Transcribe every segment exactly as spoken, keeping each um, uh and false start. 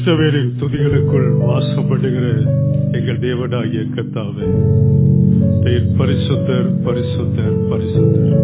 இஸ்ரவேலின் துதிகளுக்குள் வாசப்படுகிற எங்கள் தேவனாகிய கர்த்தாவே, நீர் பரிசுத்தர் பரிசுத்தர் பரிசுத்தர்.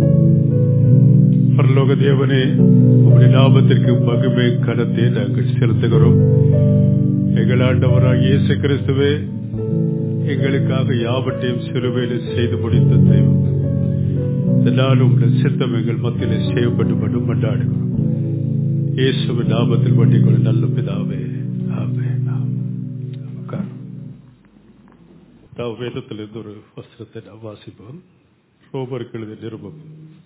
பரலோக தேவனே, உம்முடைய நாமத்திற்கு மகிமை கனத்தை நாங்கள் செலுத்துகிறோம். எங்கள் ஆண்டவராகிய இயேசு கிறிஸ்துவே, எங்களுக்காக யாவற்றையும் சிலுவையில் செய்து முடித்த தெய்வம், நாளும் சித்தம் எங்கள் மத்தியிலே செய்யப்பட்டு மட்டும் கொண்டாடுகிறோம். இயேசுவின் நாமத்தில் வேண்டிக் கொள்ள நல்ல பிதாவே, ஆமென். நாம் வேதத்திலிருந்து ஒரு வசனத்தை நாம் வாசிப்போம். ரோமருக்கு எழுதிய நிருபம்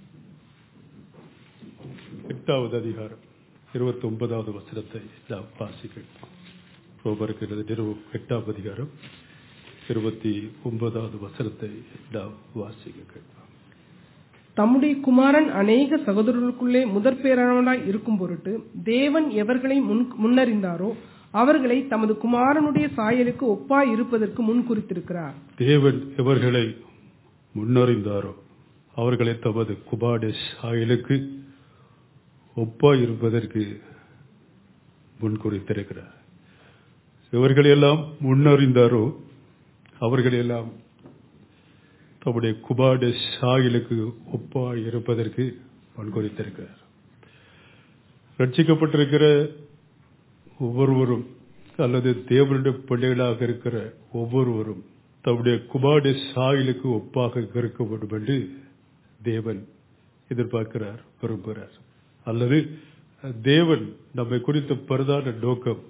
எட்டாவது அதிகாரம் இருபத்தி ஒன்பதாவது வசனத்தை நாம் வாசிக்கிறோம். ரோமருக்கு எழுதிய நிருபம் எட்டாவது அதிகாரம் இருபத்தி ஒன்பதாவது வசனத்தை நாம் வாசிக்கிறோம். தம்முடைய குமாரன் அநேக சகோதரர்களுக்குள்ளே முதற் பேரானவனாய் இருக்கும் பொருட்டு தேவன் எவர்களை முன்னறிந்தாரோ அவர்களை தமது குமாரனுடைய சாயலுக்கு ஒப்பாய் இருப்பதற்கு முன் குறித்திருக்கிறார். தேவன் எவர்களை முன்னறிந்தாரோ அவர்களை தமது குமாரனுடைய சாயலுக்கு ஒப்பாய் இருப்பதற்கு முன் குறித்திருக்கிறார். எவர்களெல்லாம் முன்னறிந்தாரோ அவர்களெல்லாம் தம்முடைய குமாரனுடைய சாயலுக்கு ஒப்பாய் இருப்பதற்கு முன்குறித்திருக்கிறார். ரட்சிக்கப்பட்டிருக்கிற ஒவ்வொருவரும் அல்லது தேவனுடைய பிள்ளைகளாக இருக்கிற ஒவ்வொருவரும் தம்முடைய குமாரனுடைய சாயலுக்கு ஒப்பாக இருக்க வேண்டும் என்று தேவன் எதிர்பார்க்கிறார், விரும்புகிறார். அல்லது தேவன் நம்மை குறித்த பிரதான நோக்கம்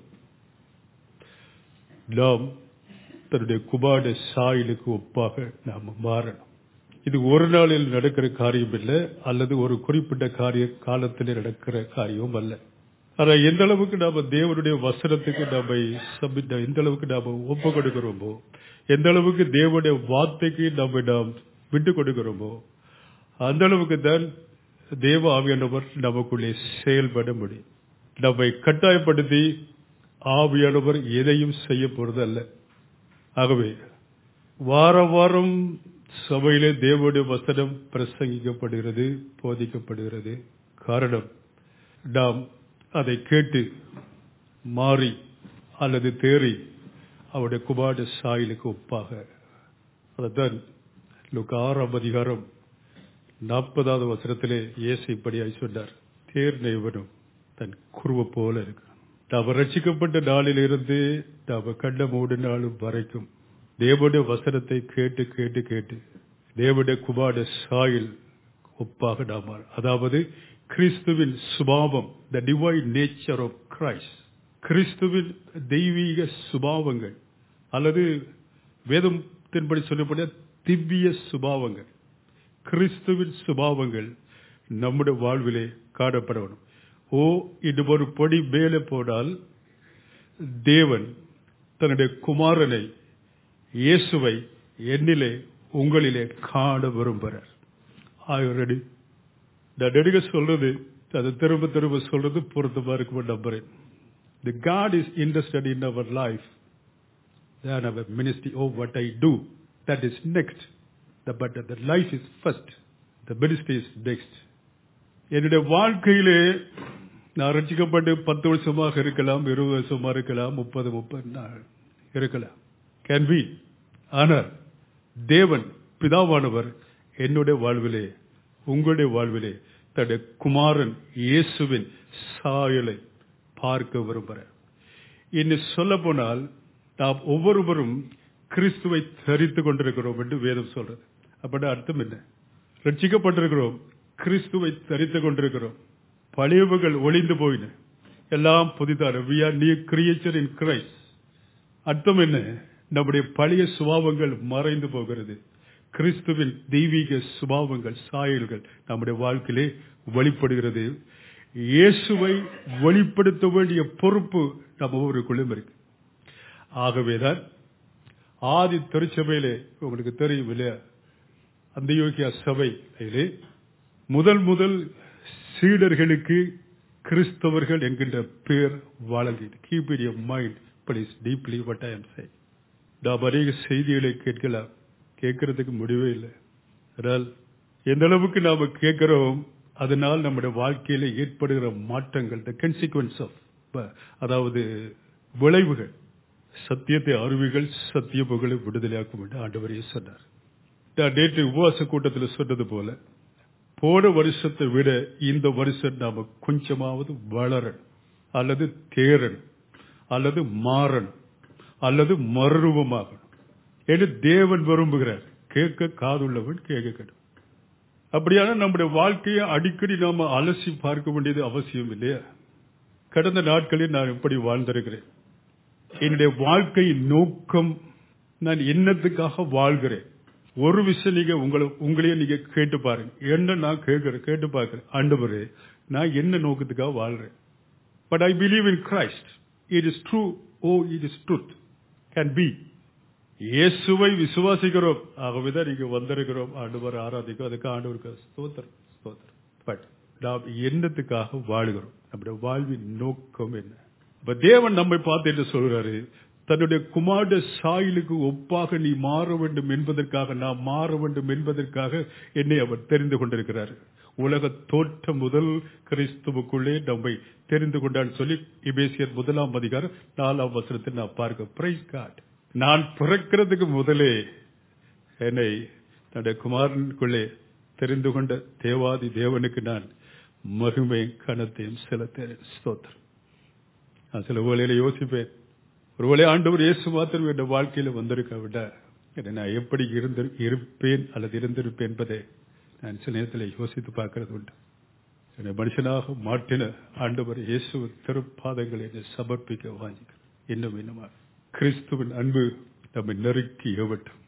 நாம் தன்னுடைய குமாரனுடைய சாயலுக்கு ஒப்பாக நாம் மாறணும். இது ஒரு நாளில் நடக்கிற காரியம் இல்லை, அல்லது ஒரு குறிப்பிட்ட காரிய காலத்தில் நடக்கிற காரியம் அல்ல. ஆனால் எந்த அளவுக்கு நாம தேவனுடைய வசனத்துக்கு நாம சபித்த எந்த அளவுக்கு நாம ஒப்பு கொடுக்கிறோமோ, எந்த அளவுக்கு தேவனுடைய வார்த்தைக்கு நம்ம நாம் விட்டு கொடுக்கிறோமோ, அந்த அளவுக்கு தான் தேவ ஆவியானவர் நமக்குள்ளே செயல்பட முடியும். நம்மை கட்டாயப்படுத்தி ஆவியானவர் எதையும் செய்ய போறது அல்ல. ஆகவே வார வாரம் சபையிலே தேவனுடைய வசனம் பிரசங்கிக்கப்படுகிறது, போதிக்கப்படுகிறது. காரணம், நாம் அதை கேட்டு மாறி அல்லது தேறி அவருடைய குமாரனுடைய சாயலுக்கு ஒப்பாக. அதுதான் லூக்கா ஆறாம் அதிகாரம் நாற்பதாவது வசனத்திலே இயேசு இப்படியாய் சொன்னார், தேர் நெய்வனும் தன் குருவை போல இருக்கு. நாம் ரட்சிக்கப்பட்ட நாளிலிருந்து நாம் கண்ட மூடு நாளும் வரைக்கும் தேவனுடைய வசனத்தை கேட்டு கேட்டு கேட்டு தேவனுடைய குமாரனுடைய சாயல் ஒப்பாக நாம், அதாவது கிறிஸ்துவின் சுபாவம், the divine nature of Christ, கிறிஸ்துவின் தெய்வீக சுபாவங்கள் அல்லது வேதத்தின்படி சொல்லப்பட்ட திவ்ய சுபாவங்கள், கிறிஸ்துவின் சுபாவங்கள் நம்முடைய வாழ்விலே காணப்பட வேண்டும். ஓ, இது ஒரு படி மேலே போனால் தேவன் தன்னுடைய குமாரனை இயேசுவை என்னிலே உங்களிலே காண விரும்புகிறார். ஆல்ரெடி நான் நெடுக சொல்றது, அதை திரும்ப திரும்ப சொல்றது பொருத்தமா இருக்கும் நம்புறேன். The God is interested in our life than our ministry. Oh, what I do, that is next. The, but the life is first. The ministry is next. என்னுடைய வாழ்க்கையிலே நான் ரட்சிக்கப்பட்டு பத்து வருஷமாக இருக்கலாம், இருபது வருஷமா இருக்கலாம், முப்பது முப்பது நாள் இருக்கலாம், கேன் பி. ஆனால் தேவன் பிதாவானவர் என்னுடைய வாழ்விலே உங்களுடைய வாழ்விலே தன்னுடைய குமாரன் இயேசுவின் சாயலை பார்க்க விரும்புகிறார். இன்னும் சொல்ல போனால் நாம் ஒவ்வொருவரும் கிறிஸ்துவை தரித்துக் கொண்டிருக்கிறோம் என்று வேதம் சொல்றது. அப்படின்னா அர்த்தம் என்ன? ரட்சிக்கப்பட்டிருக்கிறோம், கிறிஸ்துவை தரித்துக் கொண்டிருக்கிறோம். பழையவர்கள் ஒளிந்து போயின, எல்லாம் புதிதான. we are new creature in Christ. அர்த்தம் என்ன? நம்முடைய பழைய சுபாவங்கள் மறைந்து போகிறது. கிறிஸ்துவின் தெய்வீக சுபாவங்கள், சாயல்கள் நம்முடைய வாழ்க்கையிலே வெளிப்படுகிறது. இயேசுவை வெளிப்படுத்த வேண்டிய பொறுப்பு நம்ம ஒவ்வொருக்குள்ளும் இருக்கு. ஆகவேதான் ஆதி திருச்சபையிலே, உங்களுக்கு தெரியும் இல்லையா, அந்தியோகியா சபையிலே முதல் முதல் சீடர்களுக்கு கிறிஸ்தவர்கள் என்கின்ற பேர் வழங்கியது. Keep in your mind please deeply what I am saying. நாம் அநேக செய்திகளை கேட்கலாம், கேட்கறதுக்கு முடிவே இல்லை. அதனால் எந்த அளவுக்கு நாம கேட்கிறோம், அதனால் நம்முடைய வாழ்க்கையில ஏற்படுகிற மாற்றங்கள், the consequence of அதாவது விளைவுகள், சத்தியத்தை அறிவுகள் சத்திய புகழை விடுதலையாக்கும் என்று ஆண்டவரே சொன்னார். நான் நேற்று உபவாச கூட்டத்தில் சொன்னது போல, போன வருஷத்தை விட இந்த வருஷம் நாம கொஞ்சமாவது வளரணும், அல்லது தேரணும், அல்லது மாறணும், அல்லது மறுரூபமாகணும் என்று தேவன் விரும்புகிறார். கேட்க காதுள்ளவன் கேட்க. அப்படியான நம்முடைய வாழ்க்கையை அடிக்கடி நாம அலசி பார்க்க வேண்டியது அவசியம் இல்லையா? கடந்த நாட்களில் நான் எப்படி வாழ்ந்திருக்கிறேன், என்னுடைய வாழ்க்கையின் நோக்கம், நான் என்னத்துக்காக வாழ்கிறேன். ஒரு விஷயம் நீங்க உங்களை உங்களையே நீங்க கேட்டு பாருங்க. என்ன நான் கேட்கிறேன், கேட்டு பார்க்கிறேன், ஆண்டவரே நான் என்ன நோக்கத்துக்காக வாழ்றேன். But I believe in Christ, it is true, oh it is truth, can be. இயேசுவை விசுவாசிக்கிறோம், ஆகவேதான் நீங்க வந்திருக்கிறோம், ஆண்டவர் ஆராதிக்கிறோம், அதுக்கு ஆண்டவருக்கு ஸ்தோத்திரம் ஸ்தோத்திரம். பட் நாம் என்னத்துக்காக வாழுகிறோம், நம்முடைய வாழ்வின் நோக்கம் என்ன? இப்ப தேவன் நம்மை பார்த்து என்ன சொல்றாரு, தன்னுடைய குமார சாயலுக்கு ஒப்பாக நீ மாற வேண்டும் என்பதற்காக, நாம் மாற வேண்டும் என்பதற்காக என்னை அவர் தெரிந்து கொண்டிருக்கிறார். உலக தோற்றம் முதல் கிறிஸ்துவுக்குள்ளே நம்மை தெரிந்து கொண்டான்னு சொல்லி எபேசியர் முதலாம் அதிகாரம் நாலாம் வசனத்தை நான் பார்க்க. Praise God. நான் பிறக்கிறதுக்கு முதலே என்னை தன்னுடைய குமாரனுக்குள்ளே தெரிந்து கொண்ட தேவாதி தேவனுக்கு நான் மகிமை கனத்தையும் செலுத்தேன். ஸ்தோத்திரம். நான் சில வேளையில யோசிப்பேன், ஒருவேளை ஆண்டவர் இயேசு மாத்திரம் என் வாழ்க்கையில வந்திருக்க விட நான் எப்படி இருந்து இருப்பேன் அல்லது இருந்திருப்பேன் என்பதை நான் சில நேரத்தில் யோசித்து பார்க்கிறது உண்டு. என்னை மனுஷனாக மாற்றின ஆண்டவர் இயேசு திருப்பாதங்களை என்னை சமர்ப்பிக்க வாங்கிக்கிறேன். இன்னும் இன்னுமா கிறிஸ்துவின் அன்பு நம்மை நெருக்கி ஏவட்டும்.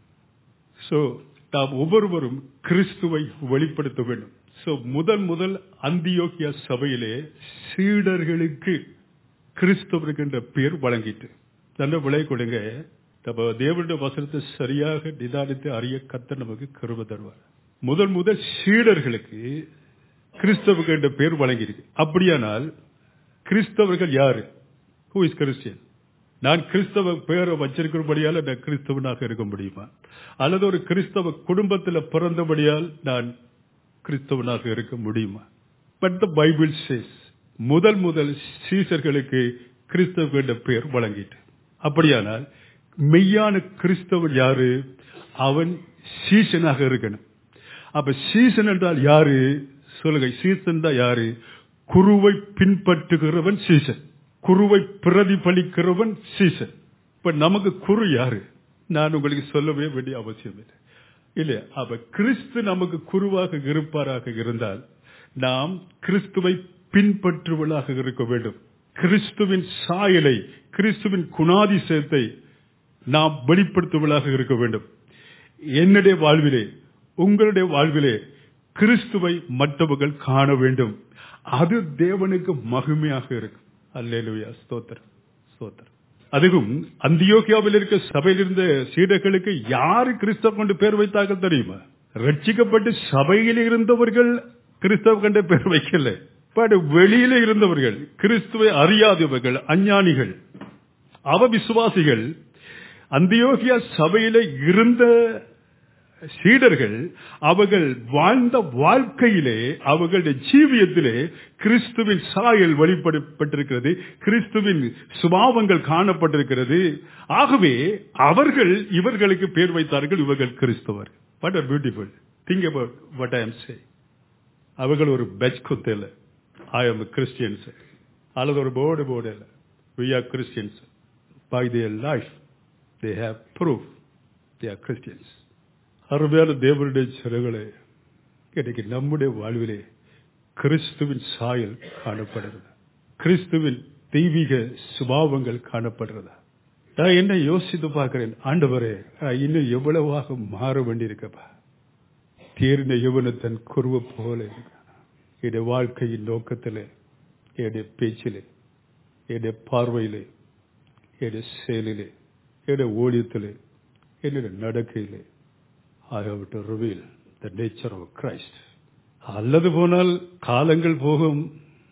சோ நாம் ஒவ்வொருவரும் கிறிஸ்துவை வெளிப்படுத்த வேண்டும். சோ முதல் முதல் அந்தியோக்கியா சபையிலே சீடர்களுக்கு கிறிஸ்துவருக்கு என்ற பெயர் வழங்கிட்டு நல்ல விளை கொடுங்க. நம்ம தேவனுடைய வசனத்தை சரியாக நிதானித்து அறிய கர்த்தர் நமக்கு கிருபை தருவார். முதல் முதல் சீடர்களுக்கு கிறிஸ்தவர்கள் என்ற பெயர் வழங்கியிருக்கு. அப்படியானால் கிறிஸ்தவர்கள் யாரு? Who is Christian? நான் கிறிஸ்தவ பெயரை வச்சிருக்கிறபடியால் நான் கிறிஸ்தவனாக இருக்க முடியுமா? அல்லது ஒரு கிறிஸ்தவ குடும்பத்தில் பிறந்தபடியால் நான் கிறிஸ்தவனாக இருக்க முடியுமா? பட் த பைபிள் சேஸ் முதல் முதல் சீசர்களுக்கு கிறிஸ்தவ என்ற பெயர் வழங்கிட்டு. அப்படியானால் மெய்யான கிறிஸ்தவன் யாரு? அவன் சீசனாக இருக்கணும். அப்ப சீசன் என்றால் யாரு சொல்லுங்க? சீசன் தான் யாரு? குருவை பின்பற்றுகிறவன் சீசன், குருவை பிரதிபலிக்கிறவன் சீசன். இப்ப நமக்கு குரு யாரு? நான் உங்களுக்கு சொல்லவே வேண்டிய அவசியம் இல்லை இல்லையா? அப்ப கிறிஸ்து நமக்கு குருவாக இருப்பாராக இருந்தால் நாம் கிறிஸ்துவை பின்பற்றுவதாக இருக்க வேண்டும். கிறிஸ்துவின் சாயலை, கிறிஸ்துவின் குணாதிசயத்தை நாம் வெளிப்படுத்துவதாக இருக்க வேண்டும். என்னுடைய வாழ்விலே, உங்களுடைய வாழ்விலே கிறிஸ்துவை மற்றவர்கள் காண வேண்டும். அது தேவனுக்கு மகிமையாக இருக்கும். அல்லேலூயா, ஸ்தோத்திரம் ஸ்தோத்திரம். அதுவும் அந்தியோக்கியாவில் இருக்க சபையில் இருந்த சீடர்களுக்கு யாரு கிறிஸ்தவ கொண்டு பேர் வைத்தார்கள் தெரியுமா? ரட்சிக்கப்பட்டு சபையில் இருந்தவர்கள் கிறிஸ்தவ கண்டு பேர் வைக்கல. பட் வெளியில இருந்தவர்கள், கிறிஸ்துவை அறியாதவர்கள், அஞ்ஞானிகள், அவவிசுவாசிகள், அந்தியோக்கியா சபையில இருந்த சீடர்கள் அவர்கள் வாழ்ந்த வாழ்க்கையிலே, அவர்களுடைய ஜீவியத்திலே கிறிஸ்துவின் சாயல் வெளிப்படப்பட்டிருக்கிறது, கிறிஸ்துவின் சுபாவங்கள் காணப்பட்டிருக்கிறது. ஆகவே அவர்கள் இவர்களுக்கு பேர் வைத்தார்கள், இவர்கள் கிறிஸ்தவர். What are beautiful. Think about what I am saying. அவர்கள் ஒரு பெட்ச் குத்தல, ஐ எம் கிறிஸ்டியன்ஸ், அல்லது ஒரு போர்டு போர்டு இல்ல, we are Christians. By their life they have proof they are Christians. அருமையான தேவனுடைய சிறகுகளே, இன்னைக்கு நம்முடைய வாழ்விலே கிறிஸ்துவின் சாயல் காணப்படுகிறது, கிறிஸ்துவின் தெய்வீக சுபாவங்கள் காணப்படுறதா? நான் என்ன யோசித்து பார்க்கிறேன், ஆண்டவரே இன்னும் எவ்வளவாக மாற வேண்டியிருக்கப்பா. தேர்ந்த யவன தன் குருவை போல இருக்க என்னுடைய வாழ்க்கையின் நோக்கத்திலே, என்னுடைய பேச்சிலே, என்னுடைய பார்வையிலே, என்னுடைய செயலிலே, என்னுடைய ஊழியத்திலே, என்னுடைய நடக்கையிலே I have to reveal the nature of Christ. அல்லது போனால் காலங்கள் போகும்,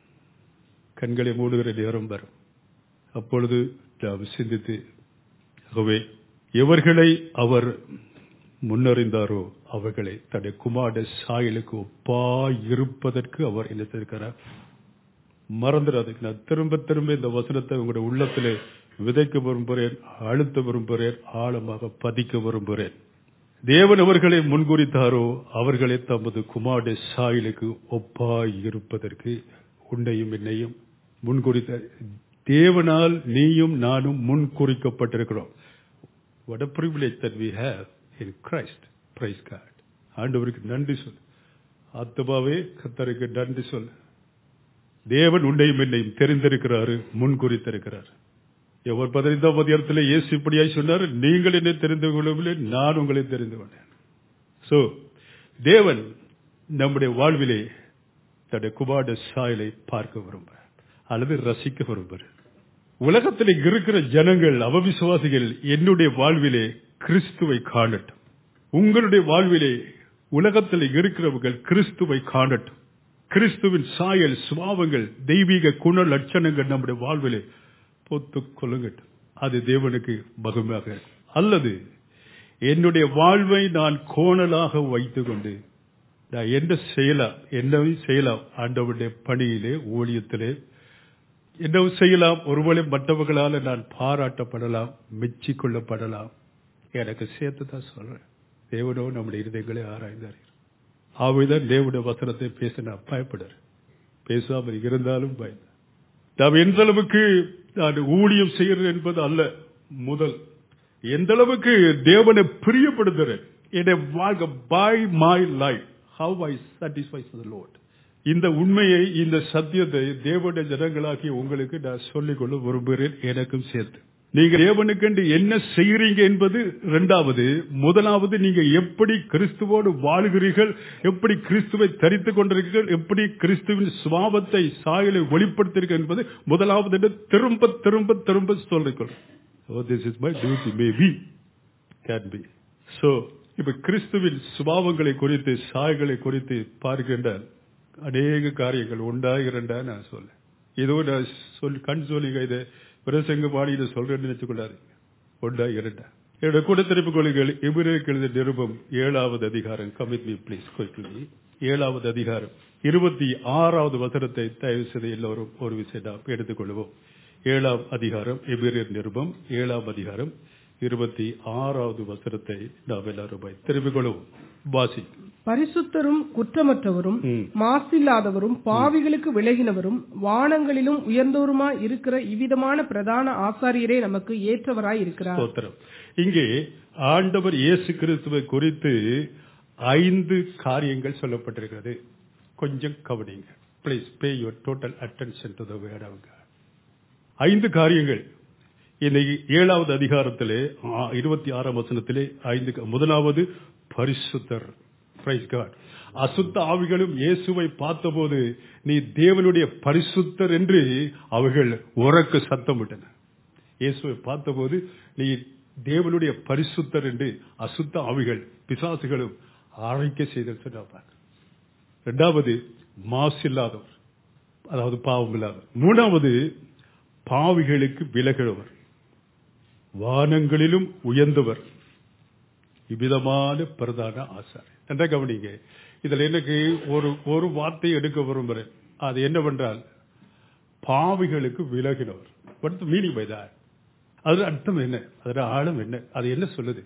கண்களை மூடுகிற நேரம் வரும். அப்பொழுது நாம் சிந்தித்து, ஆகவே எவர்களை அவர் முன்னறிந்தாரோ அவர்களை தன்னுடைய குமார சாயலுக்கு ஒப்பாய் இருப்பதற்கு அவர் என்ன செய்திருக்கிறார்? மறந்துடாதீங்க. நான் திரும்ப திரும்ப இந்த வசனத்தை உங்களுடைய உள்ளத்திலே விதைக்க விரும்புகிறேன், அழுத்த விரும்புகிறேன், ஆழமாக பதிக்க விரும்புகிறேன். தேவன் அவர்களை முன்குறித்தாரோ அவர்களை தமது குமாரனுடைய சாயலுக்கு ஒப்பாய் இருப்பதற்கு உன்னையும் என்னையும் முன்குறித்த தேவனால் நீயும் நானும் முன்குறிக்கப்பட்டிருக்கிறோம். What a privilege that we have in Christ. Praise God. ஆண்டவருக்கு நன்றி சொல். ஆத்துமாவே கர்த்தருக்கு நன்றி சொல். தேவன் உன்னையும் என்னையும் தெரிந்திருக்கிறாரு, முன்குறித்திருக்கிறார். எவர் பதினைந்தாம் அதிகாரத்தில் இயேசு இப்படியாய் சொன்னார், நீங்கள் என்னை தெரிந்து கொள்ளவில்லை, நான் உங்களை தெரிந்து கொண்டேன். சோ தேவன் நம்முடைய வாழ்விலே தன்னுடைய குமாரனுடைய சாயலை பார்க்க விரும்புகிறார் அல்லது ரசிக்க விரும்புகிறார். உலகத்தில் இருக்கிற ஜனங்கள் அவவிசுவாசிகள் என்னுடைய வாழ்விலே கிறிஸ்துவை காணட்டும். உங்களுடைய வாழ்விலே உலகத்தில் இருக்கிறவர்கள் கிறிஸ்துவை காணட்டும். கிறிஸ்துவின் சாயல், சுபாவங்கள், தெய்வீக குண லட்சணங்கள் நம்முடைய வாழ்விலே பொத்துக் கொள்ளுங்கட்டும். அது தேவனுக்கு மகிமையாக. அல்லது என்னுடைய வாழ்வை நான் கோணலாக வைத்துக் கொண்டு நான் என்ன செய்யலாம், என்னவை செய்யலாம், ஆண்டவருடைய பணியிலே, ஊழியத்திலே என்னவும் செய்யலாம். ஒருவேளை மற்றவர்களால் நான் பாராட்டப்படலாம், மெச்சிக் கொள்ளப்படலாம். எனக்கு சேர்த்து தான் சொல்றேன். தேவனோ நம்முடைய இருதயங்களை ஆராய்ந்தார். அவைதான் தேவனுடைய வசனத்தை பேச நான் பயப்படுறேன். பேசாமல் இருந்தாலும் பயந்து நாம் எந்த அளவுக்கு நான் ஊழியம் செய்கிறேன் என்பது அல்ல முதல். எந்த அளவுக்கு தேவனை பிரியப்படுத்துறேன். என்னை வாழ்க்கை by my life how I satisfy the Lord. இந்த உண்மையை, இந்த சத்தியத்தை தேவனுடைய ஜனங்களாகிய உங்களுக்கு நான் சொல்லிக்கொள்ள விரும்புகிறேன், எனக்கும் சேர்த்து. நீங்க தேவனுக்கு என்ன செய்கிறீங்க என்பது இரண்டாவது. முதலாவது, நீங்க எப்படி கிறிஸ்துவோடு வாழுகிறீர்கள், எப்படி கிறிஸ்துவை தரித்துக் கொண்டிருக்கிறீர்கள், எப்படி கிறிஸ்துவின் சுபாவத்தை, சாயலை வெளிப்படுத்துகிறீர்கள் என்பது முதலாவது. திரும்ப திரும்ப திரும்ப சொல்லிக்கொள். Oh, this is my duty, maybe, can be. So, இப்ப கிறிஸ்துவின் சுபாவங்களை குறித்து, சாயல்களை குறித்து பார்க்கின்ற அநேக காரியங்கள் உண்டா இரண்டா நான் சொல்ல. ஏதோ நான் சொல் கண் சொல்லிங்க இதை பிரசங்க பாடியில சொல்றேன்னு நினைச்சுக்கொள்ளாரு. ஒன்றா இரண்டா என்னோட கூட திருப்பிக் கொள்ளுங்கள். எபிரேயருக்கு எழுதிய நிருபம் ஏழாவது அதிகாரம். Commit me please quickly. ஏழாவது அதிகாரம் இருபத்தி ஆறாவது வசனத்தை தயவு செய்து எல்லோரும் ஒரு விஷயம் நாம் எடுத்துக்கொள்வோம். ஏழாம் அதிகாரம், எபிரேயர் நிருபம் ஏழாம் அதிகாரம் இருபத்தி ஆறாவது வசனத்தை நாம் எல்லாரும் திருப்பிக் கொள்வோம். வாசி. பரிசுத்தரும் குற்றமற்றவரும் மாசில்லாதவரும் பாவிகளுக்கு விலகினவரும் வானங்களிலும் உயர்ந்தவருமாய் இருக்கிற இவ்விதமான பிரதான ஆசாரியரே நமக்கு ஏற்றவராய் இருக்கிறார். இங்கே ஆண்டவர் இயேசு கிறிஸ்துவை குறித்து ஐந்து காரியங்கள் சொல்லப்பட்டிருக்கிறது. கொஞ்சம் கவனிங்க. Please pay your total attention to the word of God. ஐந்து காரியங்கள் இன்னைக்கு ஏழாவது அதிகாரத்திலே இருபத்தி ஆறாம் வசனத்திலே ஐந்து. முதலாவது பரிசுத்தர். Praise God. அசுத்த ஆவிகளும் இயேசுவை பார்த்தபோது நீ தேவனுடைய பரிசுத்தர் என்று அவர்கள் உரக்க சத்தமிட்டன. இயேசுவை பார்த்தபோது நீ தேவனுடைய பரிசுத்தர் என்று அசுத்த ஆவிகள், பிசாசுகளும் ஆரைக்க செய்த சொன்னார். இரண்டாவது மாசில்லாதவர், அதாவது பாவம் இல்லாதவர். மூணாவது பாவிகளுக்கு விலகிறவர், வானங்களிலும் உயர்ந்தவர், இவ்விதமான பிரதான ஆசாரியர். என்ற கவனிங்க. இதுல எனக்கு ஒரு ஒரு வார்த்தை எடுக்க விரும்புகிறேன். அது என்னவென்றால் பாவிகளுக்கு விலகினவர். What the meaning by that? அது அர்த்தம் என்ன? அதோட ஆழம் என்ன? அது என்ன சொல்லுது?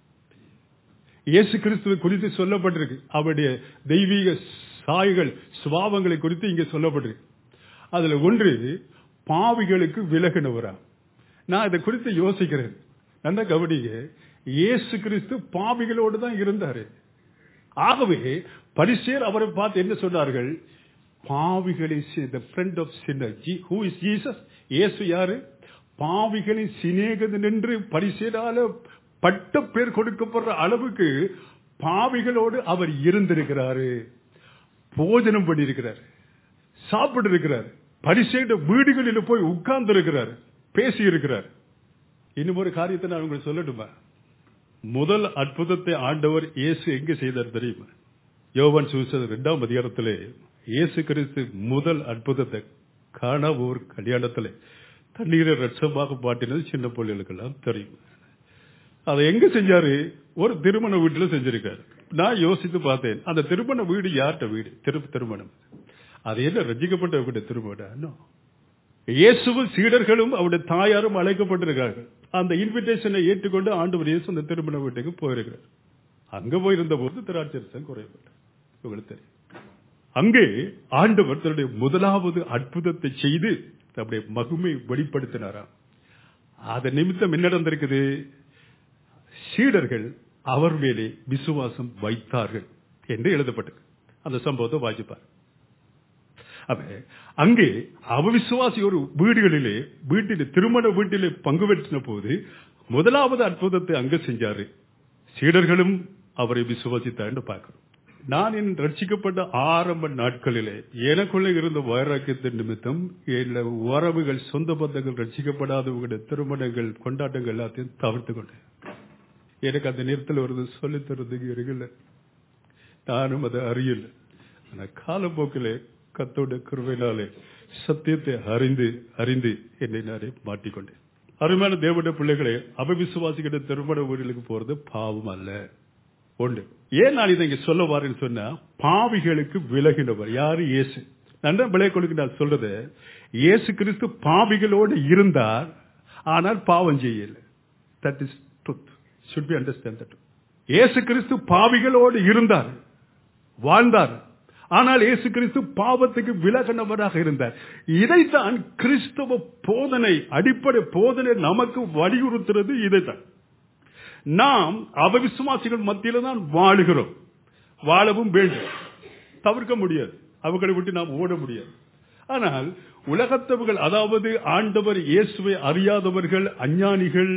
இயேசு கிறிஸ்துவை குறித்து சொல்லப்பட்டிருக்கு. அவருடைய தெய்வீக சாயல்கள், சுபாவங்களை குறித்து இங்கே சொல்லப்பட்டிருக்கு. அதுல ஒன்று பாவிகளுக்கு விலகினவரா. நான் இதை குறித்து யோசிக்கிறேன். நல்ல கவனிங்க. இயேசு கிறிஸ்து பாவிகளோடு தான் இருந்தாரு. ஆகவே பரிசேயர் அவரை பார்த்து என்ன சொன்னார்கள்? பாவிகளை, the friend of sinners. Who is Jesus? இயேசு யாரு? பாவிகளின் சிநேகிதன் என்று பரிசேயரால பட்ட பேர் கொடுக்கப்படுற அளவுக்கு பாவிகளோடு அவர் இருந்திருக்கிறாரு. போஜனம் பண்ணியிருக்கிறார், சாப்பிட்டு இருக்கிறார், பரிசேயர் வீடுகளில் போய் உட்கார்ந்து இருக்கிறார், பேசி இருக்கிறார். இன்னும் ஒரு காரியத்தை நான் உங்களுக்கு சொல்லட்டுமா? முதல் அற்புதத்தை ஆண்டவர் இயேசு எங்க செய்தார் தெரியுமா? யோவான் சுவிசேஷம் இரண்டாம் அதிகாரத்திலே இயேசு கிறிஸ்து முதல் அற்புதத்தை காணாவூர் கல்யாணத்திலே தண்ணீரை ரட்சமாக பாட்டினது சின்ன பிள்ளைகளுக்கெல்லாம் தெரியும். அதை எங்க செஞ்சாரு? ஒரு திருமண வீட்டுல செஞ்சிருக்காரு. நான் யோசித்து பார்த்தேன், அந்த திருமண வீடு யார்கிட்ட வீடு? திரு திருமணம். அது என்ன ரட்சிக்கப்பட்டவர்களுடைய திருமணம்? இயேசுவும் சீடர்களும் அவருடைய தாயாரும் அழைக்கப்பட்டிருக்கிறார்கள். அந்த இன்விடேஷனை ஏற்றுக்கொண்டு ஆண்டவர் இயேசு அந்த திருமண வீட்டுக்கு போயிருக்கிறார். அங்க போயிருந்த போது திராட்சரசம் குறையப்பட்டார். உங்களுக்கு தெரியும். அங்கே ஆண்டவர் தன்னுடைய முதலாவது அற்புதத்தை செய்து தன்னுடைய மகிமை வெளிப்படுத்தினாராம். அதன் நிமித்தம் என்ன நடந்திருக்குது? சீடர்கள் அவர் மேலே விசுவாசம் வைத்தார்கள் என்று எழுதப்பட்டது. அந்த சம்பவத்தை வாசிப்பார். அங்கே அவிசுவாசி ஒரு வீடுகளிலே வீட்டிலே திருமண வீட்டிலே பங்கு பெற்றின போது முதலாவது அற்புதத்தை அங்க செஞ்சாரு. சீடர்களும் அவரை விசுவாசித்தார் பார்க்கிறோம். நான் என் ரட்சிக்கப்பட்ட ஆரம்ப நாட்களிலே எனக்குள்ளே இருந்த வைராக்கியத்தின் நிமித்தம் என் உறவுகள், சொந்த பந்தங்கள், ரட்சிக்கப்படாதவர்களுடைய திருமணங்கள், கொண்டாட்டங்கள் எல்லாத்தையும் தவிர்த்து கொண்டேன். எனக்கு அந்த நேரத்தில் ஒரு சொல்லி தருவதுக்கு இருக்குல்ல, நானும் அதை அறியல. ஆனா காலப்போக்கிலே கர்த்தருடைய கிருபையினாலே சத்தியத்தை அறிந்து அறிந்து என்னை நானே மாட்டிக்கொண்டேன். அருமையான தேவனுடைய பிள்ளைகளே, அபவிசுவாசிக்கிட்ட திருமண வீடுகளுக்கு போறது பாவம் அல்ல. ஒன்று. ஏன் நான் இதை இங்க சொல்ல வாரேன்னு சொன்னா, பாவிகளுக்கு விலகினவர் யாரு? இயேசு. நன்றா விலை கொடுக்க நான் சொல்றது, இயேசு கிறிஸ்து பாவிகளோடு இருந்தார், ஆனால் பாவம் செய்யல. That is truth. should be understand that. இயேசு கிறிஸ்து பாவிகளோடு இருந்தார், வாழ்ந்தார், ஆனால் இயேசு கிறிஸ்து பாவத்துக்கு விலகினவராக இருந்தார். இதைத்தான் கிறிஸ்தவ போதனை, அடிப்படை போதனை நமக்கு வலியுறுத்துறது. இதைத்தான் நாம் அவிசுவாசிகள் மத்தியில தான் வாழுகிறோம். வாழவும் வேண்டும், தவிர்க்க முடியாது. அவர்களை விட்டு நாம் ஓட முடியாது. ஆனால் உலகத்தவர்கள், அதாவது ஆண்டவர் இயேசுவை அறியாதவர்கள், அஞ்ஞானிகள்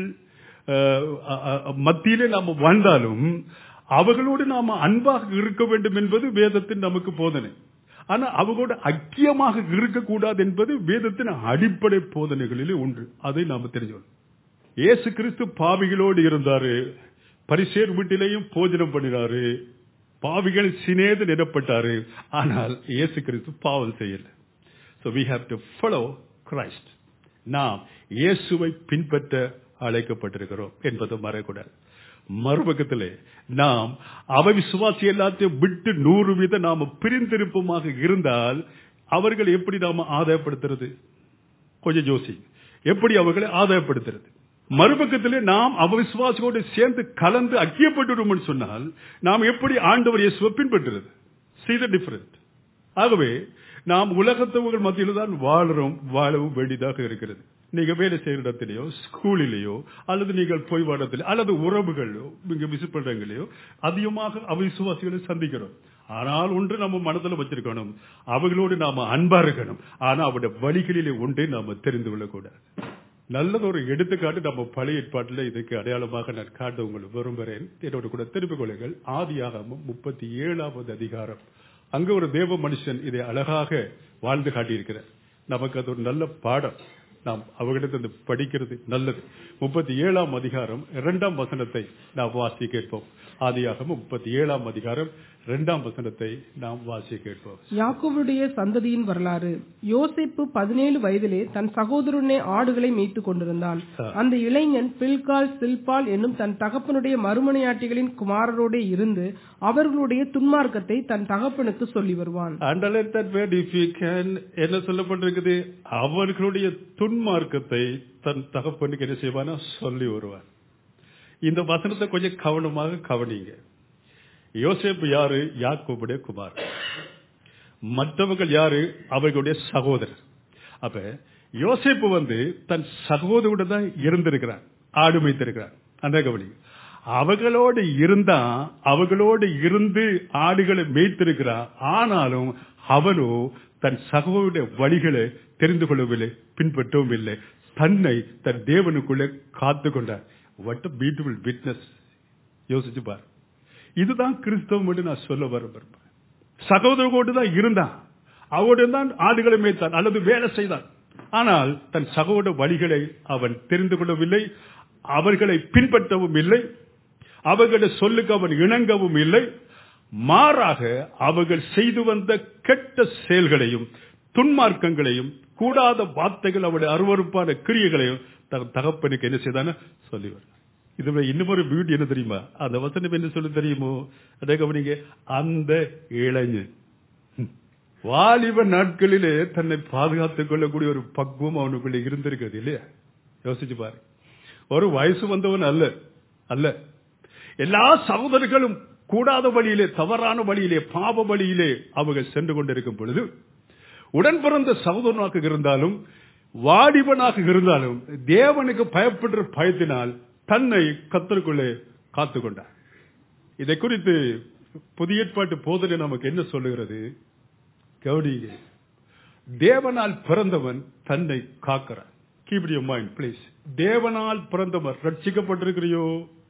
மத்தியிலே நாம் வாழ்ந்தாலும் அவர்களோடு நாம் அன்பாக இருக்க வேண்டும் என்பது வேதத்தின் நமக்கு போதனை. ஆனா அவர்களோடு ஐக்கியமாக இருக்கக்கூடாது என்பது வேதத்தின் அடிப்படை போதனைகளிலே ஒன்று. அதை நாம தெரிஞ்சுக்கணும். இயேசு கிறிஸ்து பாவிகளோடு இருந்தாரு, பரிசேர் வீட்டிலேயும் போஜனம் பண்ணினாரு, பாவிகள் சினேது நிரப்பட்டாரு. ஆனால் இயேசு கிறிஸ்து பாவம் செய்யல. So we have to follow Christ. நாம் இயேசுவை பின்பற்ற அழைக்கப்பட்டிருக்கிறோம் என்பதை மறக்கூடாது. மறுபக்கத்திலே நாம் அவிசுவாசி எல்லாத்தையும் விட்டு நூறு வீதம் நாம பிரிந்திருப்பமாக இருந்தால் அவர்கள் எப்படி நாம ஆதாயப்படுத்துறது? கொஞ்சம் யோசி. எப்படி அவர்களை ஆதாயப்படுத்துறது? மறுபக்கத்திலே நாம் அவிசுவாசியோடு சேர்ந்து கலந்து ஐக்கியப்பட்டுடும் சொன்னால் நாம் எப்படி ஆண்டவர் இயேசுவை பின்பற்றுறது? See the difference. ஆகவே நாம் உலகத்தவர்கள் மத்தியில் தான் வாழறோம், வாழவும் வேண்டியதாக இருக்கிறது. நீங்க வேலை செய்யற இடத்திலேயோ, ஸ்கூலிலேயோ, அல்லது நீங்கள் போய் வாடத்திலே, அல்லது உறவுகளோ, நீங்க விசிட் பண்றீங்களோ, அதிகமாக அவிசுவாசிகளை சந்திக்கிறோம். ஆனால் ஒன்று நம்ம மனதில் வச்சிருக்கணும், அவர்களோடு நாம அன்பா இருக்கணும். ஆனா அவருடைய வழிகளிலே ஒன்றை நாம தெரிந்து கொள்ளக்கூடாது. நல்லது ஒரு எடுத்துக்காட்டு நம்ம பழைய ஏற்பாட்டில் இதுக்கு அடையாளமாக நான் காட்ட உங்களுக்கு விரும்புகிறேன். என்னோட கூட திருப்பிக் கொள்ளுங்கள். ஆதியாகமம் முப்பத்தி ஏழாவது அதிகாரம். அங்க ஒரு தேவ மனுஷன் இதை அழகாக வாழ்ந்து காட்டியிருக்கிறார். நமக்கு அது ஒரு நல்ல பாடம். நாம் அவர்களிடத்து படிக்கிறது நல்லது. முப்பத்தி ஏழாம் அதிகாரம் இரண்டாம் வசனத்தை நாம் வாசி கேட்போம். ஆதியாகமம் முப்பத்தி ஏழாம் அதிகாரம் இரண்டாம் வசனத்தை நாம் வாசி கேட்போம். யாக்கோபுடைய சந்ததியின் வரலாறு. யோசேப்பு பதினேழு வயதிலே தன் சகோதரனே ஆடுகளை மேய்த்துக் கொண்டிருந்தான். அந்த இளைஞன் பில்கால் சில்பால் என்னும் தன் தகப்பனுடைய மறுமனையாட்டிகளின் குமாரரோடு இருந்து அவர்களுடைய துன்மார்க்கத்தை தன் தகப்பனுக்கு சொல்லி வருவான். என்ன சொல்லப்பட்டிருக்குது? அவர்களுடைய துன்மார்க்கத்தை தன் தகப்பனுக்கு என்ன செய்வானா சொல்லி வருவான். இந்த வசனத்தை கொஞ்சம் கவனமாக கவனிங்க. யோசேப்பு யாரு? யாக்கோபுடைய குமார். மற்றவர்கள் யாரு? அவர்களுடைய சகோதரர். அப்ப யோசேப்பு வந்து தன் சகோதரருடன் தான் இருந்திருக்கிறார், ஆடு மேய்த்திருக்கிறார். அந்த கவனி, அவர்களோடு இருந்தா, அவர்களோடு இருந்து ஆடுகளை மேய்த்திருக்கிறார். ஆனாலும் அவனோ தன் சகோதரருடைய வழிகளை தெரிந்து கொள்ளவில்லை, பின்பற்றவும் இல்லை. தன்னை தன் தேவனுக்குள்ளே காத்து கொண்டார். What a beautiful witness. யோசிச்சு பார். இதுதான் கிறிஸ்தவம் என்று நான் சொல்ல விரும்புகிறேன். சகோதரரோடு தான் இருந்தான், அவரோடு தான் ஆடுகளை மேய்த்தான் அல்லது வேலை செய்தான். ஆனால் தன் சகோதர வழிகளை அவன் தெரிந்து கொள்ளவில்லை, அவர்களை பின்பற்றவும் இல்லை, அவர்களுடைய சொல்லுக்கு அவன் இணங்கவும் இல்லை. மாறாக அவர்கள் செய்து வந்த கெட்ட செயல்களையும் துன்மார்க்கங்களையும் கூடாத வார்த்தைகள், அவருடைய அருவருப்பான கிரியைகளையும் தகப்பனுக்கு என்ன செய்தான சொல்லி வர. இதுவே இன்னொரு வீடு என்ன தெரியுமா? அந்த வசனம் என்ன சொல்லி தெரியுமோ? அதை கவனிங்க. அந்த இளைஞன் வாலிப நாட்களிலே தன்னை பாதுகாத்துக் கொள்ளக்கூடிய ஒரு பக்குவம் அவனுக்குள்ள இருந்திருக்கிறது இல்லையா? யோசிச்சு பாரு. ஒரு வயசு வந்தவன் அல்ல அல்ல எல்லா சகோதரர்களும் கூடாத வழியிலே, தவறான வழியிலே, பாவ வழியிலே அவர்கள் சென்று கொண்டிருக்கும் பொழுது உடன் பிறந்த சகோதரனாக இருந்தாலும் வாலிபனாக இருந்தாலும் தேவனுக்கு பயப்படுற பயத்தினால் தன்னை கர்த்தருக்குள்ளே காத்துக் கொண்டார். இதை குறித்து புதிய ஏற்பாட்டு போதனை நமக்கு என்ன சொல்லுகிறது? கவனிங்க, தேவனால் பிறந்தவன் தன்னை காக்கிறான். Keep it in your mind, please. தேவனால் பிறந்தவன் ரட்சிக்கப்பட்டிருக்கிறியோ,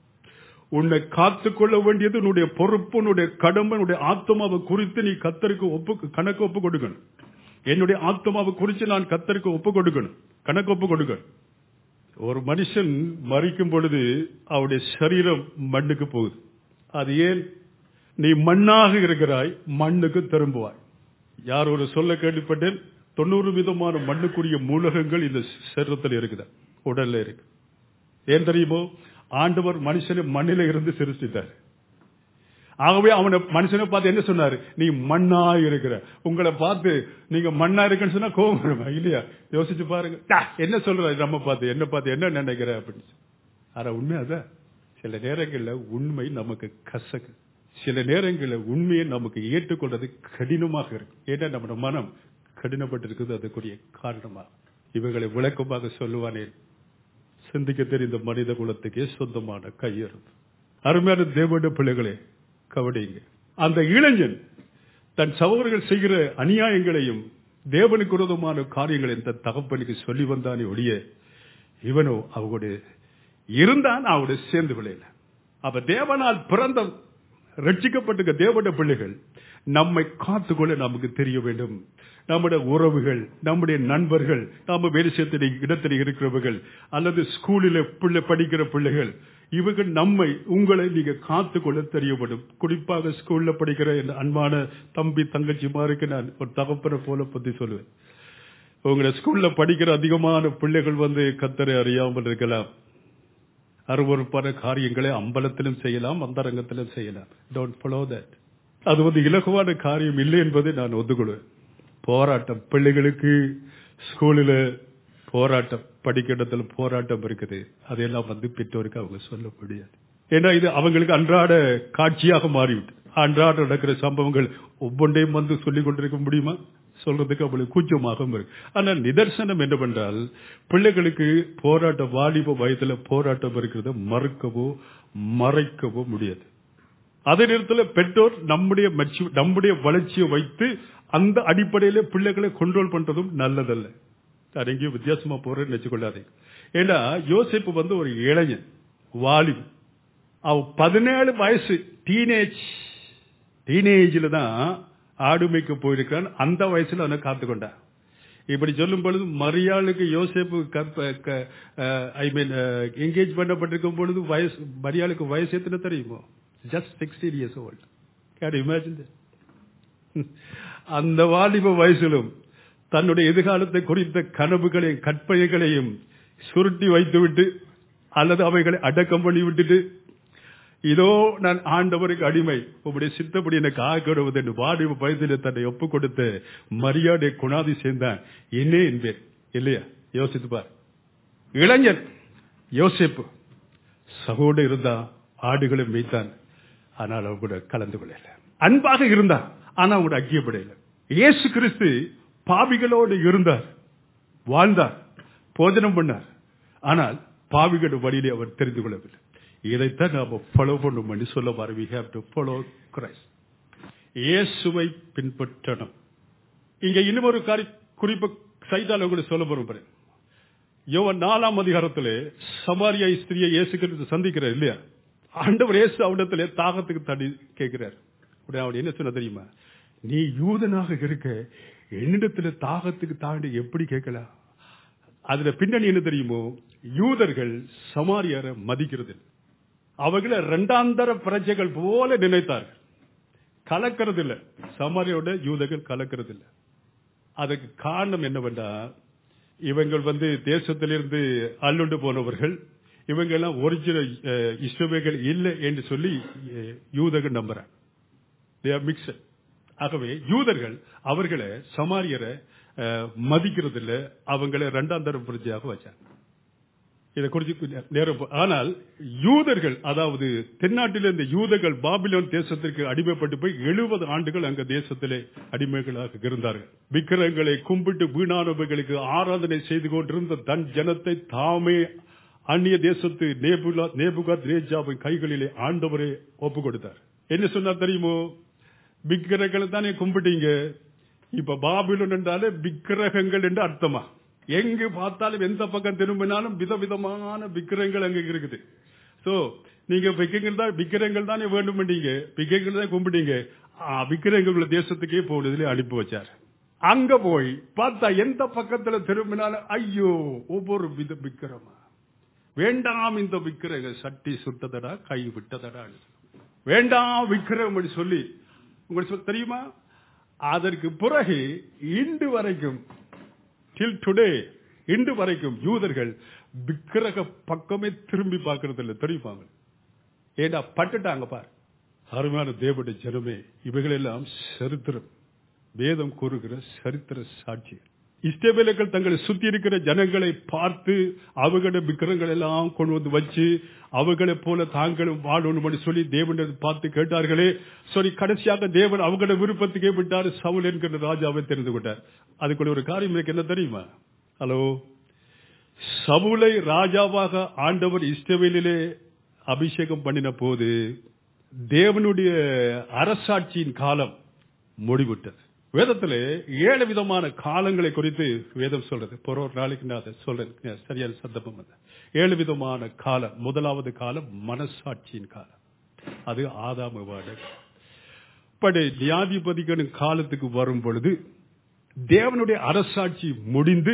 உன்னை காத்துக்கொள்ள வேண்டியது உன்னுடைய பொறுப்பு, உன்னுடைய கடமை, உன்னுடைய ஆத்மாவை குறித்து நீ கர்த்தருக்கு ஒப்பு கணக்கு ஒப்பு கொடுக்கணும். என்னுடைய ஆத்மாவை குறித்து நான் கர்த்தருக்கு ஒப்பு கொடுக்கணும், கணக்கு ஒப்பு கொடுக்கணும். ஒரு மனுஷன் மரிக்கும் பொழுது அவருடைய சரீரம் மண்ணுக்கு போகுது. அது ஏன்? நீ மண்ணாக இருக்கிறாய், மண்ணுக்கு திரும்புவாய். யார் ஒரு சொல்ல கேள்விப்பட்டேன், தொண்ணூறு விதமான மண்ணுக்குரிய மூலகங்கள் இந்த சரீரத்தில் இருக்குது, உடல்ல இருக்கு. ஏன் தெரியுமோ? ஆண்டவர் மனுஷனை மண்ணில இருந்து சிருஷ்டித்தார். ஆகவே அவனை மனுஷனை பார்த்து என்ன சொன்னாரு? நீ மண்ணா இருக்கிற. உங்களை பார்த்து நீங்க மண்ணா இருக்குன்னு சொன்னா கோபம் வருமா இல்லையா? யோசிச்சு பாருங்க. என்ன சொல்ற நம்ம பார்த்து, என்ன பார்த்து என்ன நினைக்கிற அப்படின்னு. ஆனா உண்மை அதான். சில நேரங்கள்ல உண்மை நமக்கு கசக்கு, சில நேரங்களில் உண்மையை நமக்கு ஏற்றுக்கொள்றது கடினமாக இருக்கு. ஏன்னா நம்ம மனம் கடினப்பட்டிருக்குது. அதுக்குரிய காரணமாக இவர்களை விளக்கமாக சொல்லுவானே, சிந்திக்க தெரிந்த மனித குலத்துக்கே சொந்தமான கையெழுத்து. அருமையான தேவனுடைய பிள்ளைகளே, கவனிங்க. அந்த இளைஞன் தன் சகோதரர்கள் செய்கிற அநியாயங்களையும் தேவனுக்கு விரோதமான காரியங்களையும் தன் தகப்பனுக்கு சொல்லி வந்தானே ஒழிய, இவனோ அவங்களுடைய இருந்தான், அவருடைய சேர்ந்து விளையல. அப்ப தேவனால் பிறந்த ரட்சிக்கப்பட்ட தேவனுடைய பிள்ளைகள் நம்மை காத்துக்கொள்ள நமக்கு தெரிய வேண்டும். நம்முடைய உறவுகள், நம்முடைய நண்பர்கள், நம்ம வேலை செய்ய இடத்தில் இருக்கிறவர்கள், அல்லது ஸ்கூலில் பிள்ளை படிக்கிற பிள்ளைகள், இவர்கள் நம்மை உங்களை நீங்க காத்துக்கொள்ள தெரியப்படும். குறிப்பாக ஸ்கூல்ல படிக்கிற என் அன்பான தம்பி தங்கச்சிமாருக்கு நான் ஒரு தகப்பனை போல பத்தி சொல்லுவேன். உங்களை ஸ்கூல்ல படிக்கிற அதிகமான பிள்ளைகள் வந்து கர்த்தரை அறியாமல் இருக்கலாம். அருவருப்பான காரியங்களை அம்பலத்திலும் செய்யலாம், அந்தரங்கத்திலும் செய்யலாம். Don't follow that. அது வந்து இலகுவான காரியம் இல்லை என்பதை நான் ஒத்துக்கொள்வேன். போராட்டம், பிள்ளைகளுக்கு ஸ்கூலில் போராட்டம், படிக்க இடத்துல போராட்டம் இருக்குது. அதையெல்லாம் வந்து பெற்றோருக்கு அவங்க சொல்ல முடியாது. ஏன்னா இது அவங்களுக்கு அன்றாட காட்சியாக மாறிவிட்டு, அன்றாட நடக்கிற சம்பவங்கள் ஒவ்வொன்றையும் வந்து சொல்லிக் கொண்டிருக்க முடியுமா? சொல்றதுக்கு அவங்களுக்கு கூச்சமாக இருக்கு. ஆனால் நிதர்சனம் என்னவென்றால், பிள்ளைகளுக்கு போராட்டம், வாலிப வயதுல போராட்டம் இருக்கிறத மறுக்கவோ மறைக்கவோ முடியாது. அதே நேரத்தில் பெற்றோர் நம்முடைய நம்முடைய வளர்ச்சியை வைத்து அந்த அடிப்படையில பிள்ளைகளை கண்ட்ரோல் பண்றதும் நல்லதல்ல. அது எங்கேயும் வித்தியாசமா போறேன்னு நினைச்சுக்கொள்ளாதே. ஏன்னா யோசேப்பு வந்து ஒரு இளைஞன், வாலிப. அவ பதினேழு வயசு டீனேஜ் டீனேஜ்ல தான் ஆடுமைக்கு போயிருக்கான். அந்த வயசுல அவனை காத்துக்கொண்டான். இப்படி சொல்லும் பொழுது மரியாளுக்கு யோசேப்பு ஐ மீன் என்கேஜ் பண்ணப்பட்டிருக்கும் பொழுது வயசு, மரியாளுக்கு வயசு எத்தனை தெரியுமோ? Just sixteen years old. Can you imagine? அந்த வாலிப வயசிலும் தன்னுடைய எதிர்காலத்தை குறித்த கனவுகளையும் கற்பனைகளையும் சுருட்டி வைத்துவிட்டு அல்லது அவைகளை அடக்கம் பண்ணி விட்டுட்டு, இதோ நான் ஆண்டவருக்கு அடிமை, உங்களுடைய சித்தப்படி எனக்கு ஆகிடுவது என்று வாலிப வயதிலே தன்னை ஒப்புக் கொடுத்த மரியாதை குணாதி சேர்ந்தான். என்னே என்பேன் இல்லையா? யோசித்து பார். இளைஞன் யோசேப்பு சகோடு இருந்தா, ஆடுகளை மேய்த்தான், ஆனால் அவங்க கூட கலந்து கொள்ளல. அன்பாக இருந்தான், ஆனா அவங்க ஐக்கியப்படையில. இயேசு கிறிஸ்து பாவிகளோடு இருந்தார், வாழ்ந்தார், போஜனம் பண்ணார். ஆனால் பாவிகளோட வழியிலே அவர் தெரிந்து கொள்ளவில்லை. இதைத்தான் நாம ஃபாலோ பண்ணும் என்று சொல்ல வர. we have to follow Christ. இயேசுவை பின்பற்றணும். இங்க இன்னும் ஒரு குறிப்பு சைதால உங்களுக்கு சொல்ல போறேன். யோவான் நாலாம் அதிகாரத்திலே சமாரியா ஸ்திரியை இயேசு கிறிஸ்து சந்திக்கிறார் இல்லையா? ஆண்டவர் இயேசு அவனிடத்திலே தாகத்துக்கு தண்ணி கேட்கிறார். அவர் என்ன சொன்ன தெரியுமா? நீ யூதனாக இருக்க என்னிடத்துல தாகத்துக்கு தாண்டி எப்படி கேட்கலாம்? அதுல பின்னணி என்ன தெரியுமோ? யூதர்கள் சமாரியாரை மதிக்கிறது, அவர்களை இரண்டாந்தர பிரஜைகள் போல நினைத்தார்கள். கலக்கிறது இல்ல, சமாரியோட யூதர்கள் கலக்கிறது இல்ல. அதுக்கு காரணம் என்னவென்றா, இவங்கள் வந்து தேசத்திலிருந்து அள்ளுண்டு போனவர்கள், இவங்க எல்லாம் ஒரிஜினல் இஸ்ரவேலர்கள் இல்லை என்று சொல்லி யூதர்கள் நம்புறாங்க. They are mixed. ஆகவே யூதர்கள் அவர்களை சமாரியரை மதிக்கிறது இல்லை, அவங்களை இரண்டாம் தர பிரஜையாக வச்சாங்க. இதை குறித்து நேரம். ஆனால் யூதர்கள், அதாவது தென்னாட்டில் இந்த யூதர்கள் பாபிலோன் தேசத்திற்கு அடிமைப்பட்டு போய் எழுபது ஆண்டுகள் அங்க தேசத்திலே அடிமைகளாக இருந்தார்கள். விக்கிரகங்களை கும்பிட்டு வீணானவர்களுக்கு ஆராதனை செய்து கொண்டிருந்த தன் ஜனத்தை தாமே அந்நிய தேசத்து நேபுகாத்நேச்சாரின் கைகளிலே ஆண்டவரே ஒப்பு கொடுத்தார். என்ன சொன்னார் தெரியுமோ? விக்கிரகங்களை தானே கும்பிட்டீங்க, இப்ப பாபிலோன் என்றாலே விக்கிரகங்கள் என்று அர்த்தமா? எங்கு பார்த்தாலும் எந்த பக்கம் திரும்பினாலும் விதவிதமான விக்கிரகங்கள் அங்க இருக்குது. சோ நீங்க விக்கிரகங்கள் தான் விக்கிரகங்கள் தானே வேண்டும், நீங்க விக்கிரகங்கள் தான் கும்பிட்டீங்க, விக்கிரகங்கள் தேசத்துக்கே போனதுல அனுப்பி வச்சார். அங்க போய் பார்த்தா எந்த பக்கத்துல திரும்பினாலும் ஐயோ ஒவ்வொரு வித விக்கிரமா, வேண்டாம் இந்த விக்கிரகம், சட்டி சுட்டதடா கை விட்டதடா, வேண்டாம் விக்கிரகம் சொல்லி உங்களுக்கு தெரியுமா? அதற்கு பிறகு இன்று வரைக்கும் டில் டுடே இன்று வரைக்கும் யூதர்கள் விக்கிரக பக்கமே திரும்பி பார்க்கறது இல்லை, தெரியுமாங்க? ஏண்டா பட்டுட்டாங்க பார். அருமையான தேவனுடைய ஜனமே, இவைகளெல்லாம் சரித்திரம், வேதம் கூறுகிற சரித்திர சாட்சி. இஸ்ரவேலர்கள் தங்களை சுத்தி இருக்கிற ஜனங்களை பார்த்து அவர்களுடைய விக்கிரகங்கள் எல்லாம் கொண்டு வந்து வச்சு அவர்களை போல தாங்களும் வாழணும் சொல்லி தேவனை பார்த்து கேட்டார்களே. சரி, கடைசியாக தேவன் அவங்களுடைய விருப்பத்துக்கே விட்டார், சவுல் என்கிற ராஜாவை தெரிந்து கொண்டார். அதுக்குள்ள ஒரு காரியம் எனக்கு என்ன தெரியுமா? ஹலோ, சவுலை ராஜாவாக ஆண்டவர் இஸ்ரவேலிலே அபிஷேகம் பண்ணின போது தேவனுடைய அரசாட்சியின் காலம் முடிவிட்டது. வேதத்திலே ஏழு விதமான காலங்களை குறித்து வேதம் சொல்றது. ஒரு ஒரு நாளைக்கு நான் அதை சொல்றேன், சரியான சந்தர்ப்பம். ஏழு விதமான காலம். முதலாவது காலம் மனசாட்சியின் காலம், அது ஆதாம் ஏவாள். பட் நியாயாதிபதிகளின் காலத்துக்கு வரும் பொழுது தேவனுடைய அரசாட்சி முடிந்து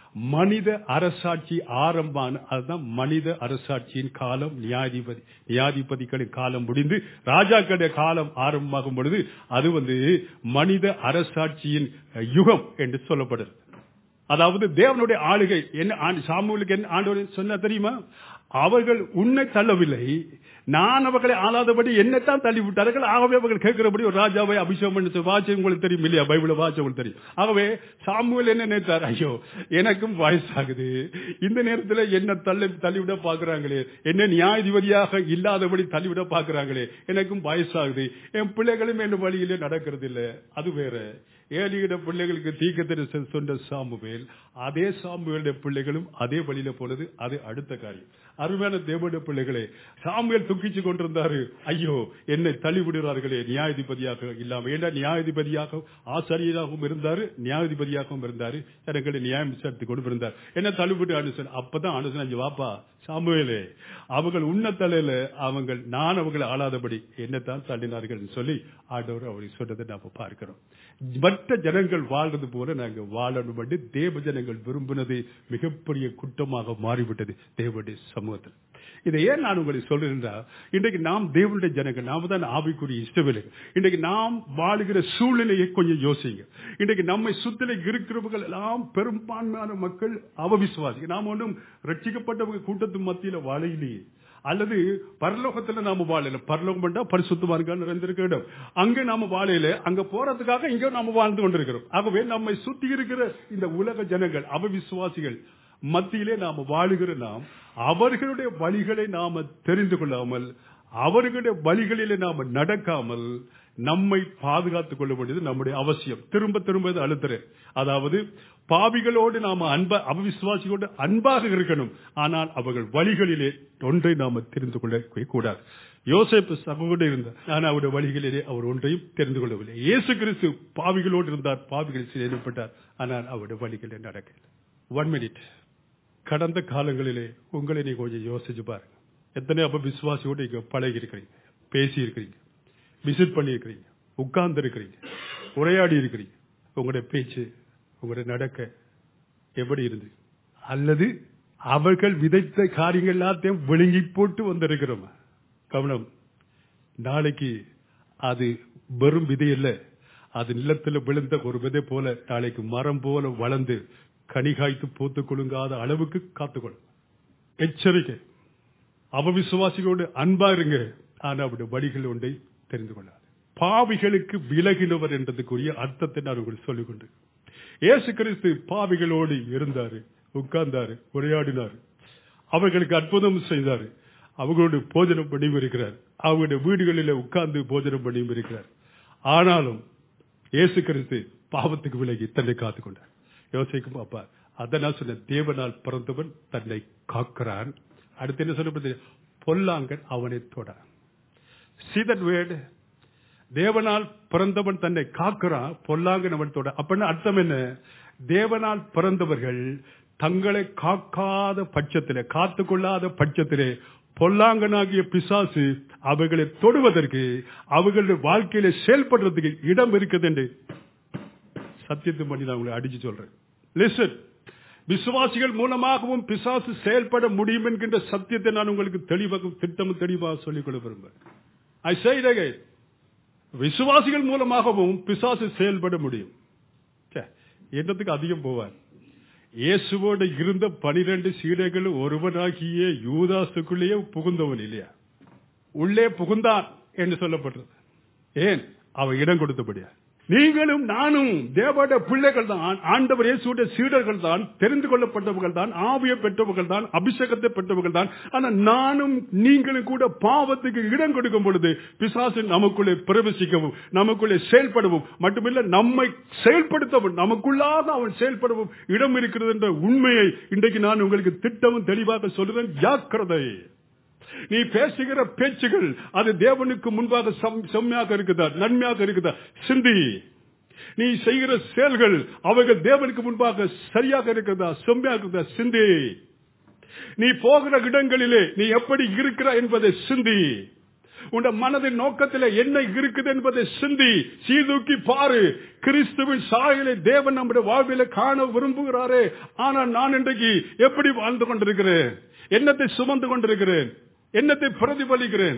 மனித அரசாட்சி ஆரம்பமான, அதுதான் மனித அரசாட்சியின் காலம். நியாயாதிபதி நியாயாதிபதிகளின் காலம் முடிந்து ராஜாக்களுடைய காலம் ஆரம்பமாகும் பொழுது அது வந்து மனித அரசாட்சியின் யுகம் என்று சொல்லப்படுது. அதாவது தேவனுடைய ஆளுகை என்ன, சாமுவேலுக்கு என்ன ஆண்டவர் சொன்ன தெரியுமா? அவர்கள் உன்னை தள்ளவில்லை, நான் அவர்களை ஆளாதபடி என்னத்தான் தள்ளி விட்டார்கள். ஆகவே அவர்கள் கேட்கிறபடி ஒரு ராஜாவை அபிஷேகம் பண்ணி வாட்சம் உங்களுக்கு தெரியும் இல்லையா? பைபிள வாட்சம் உங்களுக்கு தெரியும். ஆகவே சாமுவேல் என்ன நினைத்தார்? ஐயோ, எனக்கும் வயசாகுது, இந்த நேரத்தில் என்ன தள்ளி தள்ளிவிட பாக்குறாங்களே, என்ன நியாயாதிபதியாக இல்லாதபடி தள்ளிவிட பாக்குறாங்களே, எனக்கும் வயசாகுது, என் பிள்ளைகளும் என் வழியிலே நடக்கிறது இல்லை. அது வேற. ஏலியிட பிள்ளைகளுக்கு தீர்க்கதரிசனம் சொன்ன சாமுவேல், அதே சாமுவேலுடைய பிள்ளைகளும் அதே வழியில போனது, அது அடுத்த காரியம். அருமையான தேவனுடைய பிள்ளைகளே, சாமுவேல் துக்கிச்சு கொண்டிருந்தாரு, ஐயோ என்னை தள்ளி விடுகிறார்களே நியாயாதிபதியாக இல்லாம. ஏன்னா நியாயாதிபதியாக ஆசாரியராகவும் இருந்தாரு, நியாயாதிபதியாகவும் இருந்தாரு, ஜனங்களை நியாயம் விசாரித்து கொண்டு இருந்தார். என்ன தள்ளிவிட்டு அனுசன். அப்பதான் அனுசன், வாப்பா சாமுவேலே, அவர்கள் உன்ன தலையில அவங்க நான் அவங்களை ஆளாதபடி என்னத்தான் தள்ளினார்கள் சொல்லி ஆண்டவர் அவரை சொன்னதை நாம பார்க்கிறோம். மற்ற ஜனங்கள் வாழ்றது போல நாங்க வாழணும் என்று தேவ ஜனங்கள் விரும்பினது மிகப்பெரிய குற்றமாக மாறிவிட்டது தேவனுடைய சமூகத்தில். இதை ஏன் நான் உங்களை சொல்றேன்? இன்றைக்கு நாம் தேவனுடைய ஜனங்கள், நாம தான் ஆவிக்குரிய இஷ்டவேலைகள். இன்றைக்கு நாம் வாழுகிற சூழ்நிலையை கொஞ்சம் யோசிங்க. இன்றைக்கு நம்மை சுத்தில இருக்கிறவர்கள் எல்லாம் பெரும்பான்மையான மக்கள் அவவிசுவாசி. நாம் ஒன்றும் ரட்சிக்கப்பட்டவங்க கூட்டத்து மத்தியில வாழையிலேயே, அல்லது பரலோகத்துல நாம வாழல. பரலோகம் பண்ணா பரிசுத்தவான்கள் நிறைந்திருக்க இடம், அங்க நாம வாழையில, அங்க போறதுக்காக இங்க நாம வாழ்ந்து கொண்டிருக்கிறோம். ஆகவே நம்மை சுத்தி இருக்கிற இந்த உலக ஜனங்கள் அவவிசுவாசிகள் மத்தியிலே நாம வாழுகிற நாம் அவர்களுடைய வழிகளை நாம தெரிந்து கொள்ளாமல், அவர்களுடைய வழிகளிலே நாம நடக்காமல் நம்மை பாதுகாத்துக் கொள்ள வேண்டியது நம்முடைய அவசியம். திரும்ப திரும்ப அழுத்துறேன். அதாவது பாவிகளோடு நாம அன்பா அவவிசுவாசிகளோடு அன்பாக இருக்கணும், ஆனால் அவர்கள் வழிகளிலே ஒன்றை நாம தெரிந்து கொள்ள கூடாது. யோசேப்பு சகோதரர் இருந்தார், ஆனால் அவருடைய வழிகளிலே அவர் ஒன்றையும் தெரிந்து கொள்ளவில்லை. இயேசு கிறிஸ்து பாவிகளோடு இருந்தார், பாவிகள் செயல்பட்டார், ஆனால் அவருடைய வழிகளிலே நடக்கல. One minute. கடந்த காலங்களிலே உங்களை நீங்க கொஞ்சம் யோசிச்சு பாருங்க. எத்தனை அப்ப விசுவாசியோடு இங்க பழகி இருக்கிறீங்க, பேசி இருக்கிறீங்க, விசிட் பண்ணி இருக்கிறீங்க, உட்கார்ந்து இருக்கிறீங்க, உரையாடி இருக்கிறீங்க. உங்களுடைய பேச்சு, உங்களுடைய நடக்க எப்படி இருந்து? அல்லது அவர்கள் விதைத்த காரியங்கள் எல்லாத்தையும் விழுங்கி போட்டு வந்திருக்கிறோம். கவனம், நாளைக்கு அது வெறும் விதை இல்ல, அது நிலத்தில் விழுந்த ஒரு விதை போல நாளைக்கு மரம் போல வளர்ந்து கனிகாய்த்து பூத்து கொள்ளுங்காத அளவுக்கு காத்துக்கொள்ளும். எச்சரிக்கை. அவவிசுவாசிகளோடு அன்பா இருங்க, ஆனா அவருடைய வழிகள் ஒன்றை தெரிந்து கொள்ளாது. பாவிகளுக்கு விலகினவர் என்றதுக்குரிய அர்த்தத்தை நான் உங்களுக்கு சொல்லிக் கொண்டு இயேசு கிறிஸ்து பாவிகளோடு இருந்தாரு, உட்கார்ந்தாரு, உரையாடினார், அவர்களுக்கு அற்புதம் செய்தார், அவங்களோடு போஜனம் பண்ணியும் இருக்கிறார், அவங்களுடைய வீடுகளில் உட்கார்ந்து போஜனம் பண்ணியும் இருக்கிறார். ஆனாலும் இயேசு கிறிஸ்து பாவத்துக்கு விலகி தன்னை காத்துக் கொண்டார். யோசிக்கும் பாப்பா, அதான் சொன்ன தேவனால் பிறந்தவன் தன்னை காக்கிறான். அடுத்து என்ன சொல்ல, பொல்லாங்கன் அவனை தொட. See that word? தேவனால் பிறந்தவன் தன்னை காக்கிறான், பொல்லாங்கன் அவன் தொட. அப்படின்னா அர்த்தம் என்ன? தேவனால் பிறந்தவர்கள் தங்களை காக்காத பட்சத்திலே, காத்துக்கொள்ளாத பட்சத்திலே பொல்லாங்கனாகிய பிசாசு அவர்களை தொடுவதற்கு, அவர்களுடைய வாழ்க்கையில செயல்படுறதுக்கு இடம் இருக்குது என்று சத்தியத்தை பண்ணி நான் உங்களை அடிச்சு சொல்றேன். லிசன், விசுவாசிகள் மூலமாகவும் பிசாசு செயல்பட முடியும் என்கின்ற சத்தியத்தை நான் உங்களுக்கு தெளிவாக திட்டமும் தெளிவாக சொல்லிக் கொள்ள விரும்புகிறேன். I say it again. விசுவாசிகள் மூலமாகவும் பிசாசு செயல்பட முடியும். என்னத்துக்கு அதிகம் போவார்? இயேசுவோடு இருந்த பனிரெண்டு சீடர்கள் ஒருவனாகிய யூதாசுக்குள்ளேயே புகுந்தவன் இல்லையா? உள்ளே புகுந்தான் என்று சொல்லப்பட்டது. ஏன்? அவன் இடம் கொடுத்தபடியா. நீங்களும் நானும் தேவனுடைய பிள்ளைகள் தான், ஆண்டவர் இயேசுவுடைய சீடர்கள் தான், தெரிந்து கொள்ளப்பட்டவர்கள் தான், ஆவியை பெற்றவர்கள் தான், அபிஷேகத்தை பெற்றவர்கள் தான். ஆனா நானும் நீங்களும் கூட பாவத்துக்கு இடம் கொடுக்கும் பொழுது பிசாசு நமக்குள்ளே பிரவேசிக்கவும், நமக்குள்ளே செயல்படவும் மட்டுமில்லை, நம்மை செயல்படுத்தவும், நமக்குள்ளாக அவன் செயல்படவும் இடம் இருக்கிறது என்ற உண்மையை இன்றைக்கு நான் உங்களுக்கு திட்டமும் தெளிவாக சொல்றேன். ஜாக்கிரதை. நீ பேசுகிற பேச்சுகள் அது தேவனுக்கு முன்பாக செம்மையாக இருக்குதா, நன்மையாக இருக்குதா? சிந்தி. நீ செய்கிற செயல்கள் அவைகள் தேவனுக்கு முன்பாக சரியாக இருக்கிறதா, செம்மையாக இருக்குதா? சிந்தி. நீ போகிற இடங்களிலே நீ எப்படி இருக்கிற என்பதை சிந்தி. உன் மனதின் நோக்கத்தில் என்ன இருக்குது என்பதை சிந்தி. சீதூக்கி பாரு. கிறிஸ்துவின் சாயலை தேவன் நம்முடைய வாழ்வில காண விரும்புகிறாரே. ஆனால் நான் இன்றைக்கு எப்படி வாழ்ந்து கொண்டிருக்கிறேன்? என்னத்தை சுமந்து கொண்டிருக்கிறேன்? என்னத்தை பிரதிபலிக்கிறேன்?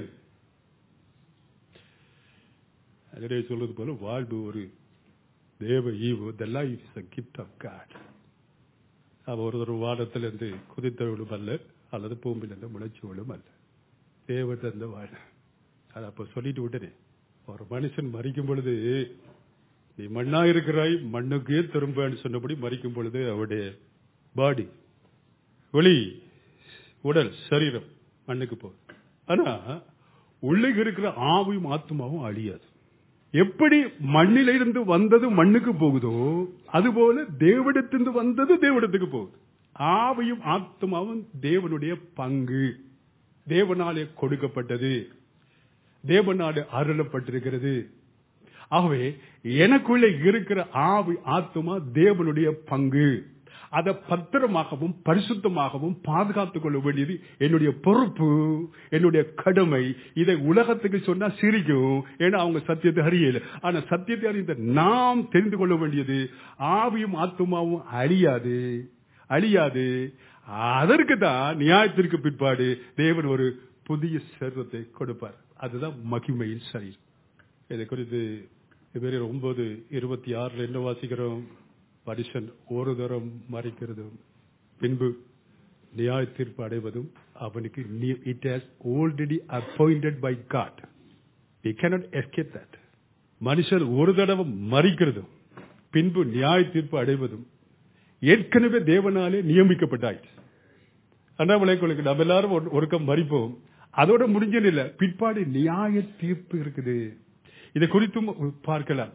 சொல்றது போல வாழ்வு ஒரு தேவ ஈவு. The life is a gift of God. அவ ஒரு வானத்திலிருந்து குதித்தவளும் அல்ல, அல்லது பூமியிலிருந்து முளைச்சவளும் அல்ல, தேவ தந்த வாழ். அது அப்ப சொல்லிட்டு விட்டனே, ஒரு மனுஷன் மறிக்கும் பொழுது நீ மண்ணா இருக்கிறாய், மண்ணுக்கே திரும்பன்னு சொன்னபடி மறிக்கும் பொழுது அவருடைய பாடி, வெளி உடல், சரீரம் மண்ணுக்கு போகுது. ஆனா உள்ளே இருக்கிற ஆவியும் ஆத்மாவும் அழியாது. எப்படி மண்ணிலிருந்து வந்தது மண்ணுக்கு போகுதோ அதுபோல தேவனிடத்திலிருந்து வந்தது தேவனிடத்துக்கு போகுது. ஆவியும் ஆத்மாவும் தேவனுடைய பங்கு, தேவனாலே கொடுக்கப்பட்டது, தேவனாலே அருளப்பட்டிருக்கிறது. ஆகவே எனக்குள்ளே இருக்கிற ஆவி ஆத்மா தேவனுடைய பங்கு. அதை பத்திரமாகவும் பரிசுத்தமாகவும் பாதுகாத்துக் கொள்ள வேண்டியது என்னுடைய பொறுப்பு, என்னுடைய கடமை. இதை உலகத்துக்கு சொன்னா சிரிக்கும், ஏன்னா அவங்க சத்தியத்தை அறியல. ஆனா சத்தியத்தை அறிந்த நாம் தெரிந்து கொள்ள வேண்டியது ஆவியும் ஆத்மாவும் அழியாது, அழியாது. அதற்கு தான் நியாயத்திற்கு பிற்பாடு தேவன் ஒரு புதிய சரீரத்தை கொடுப்பார். அதுதான் மகிமையின் சரீரம். இதை குறித்து ஒன்பது இருபத்தி ஆறுல என்ன வாசிக்கிறோம்? மனுஷன் ஒரு தரம் மறிக்கிறதும் பின்பு நியாய தீர்ப்பு அடைவதும் அவனுக்கு it has already appointed by God. He cannot escape that. மனுஷன் ஒரு தடவை மறிக்கிறதும் பின்பு நியாய தீர்ப்பு அடைவதும் ஏற்கனவே தேவனாலே நியமிக்கப்பட்டாயிற்று. அண்ணாமலைக்கு நம்ம எல்லாரும் ஒருக்கம் மறிப்போம், அதோட முடிஞ்சதில்லை, பிற்பாடு நியாய தீர்ப்பு இருக்குது. இதை குறித்தும் பார்க்கலாம்.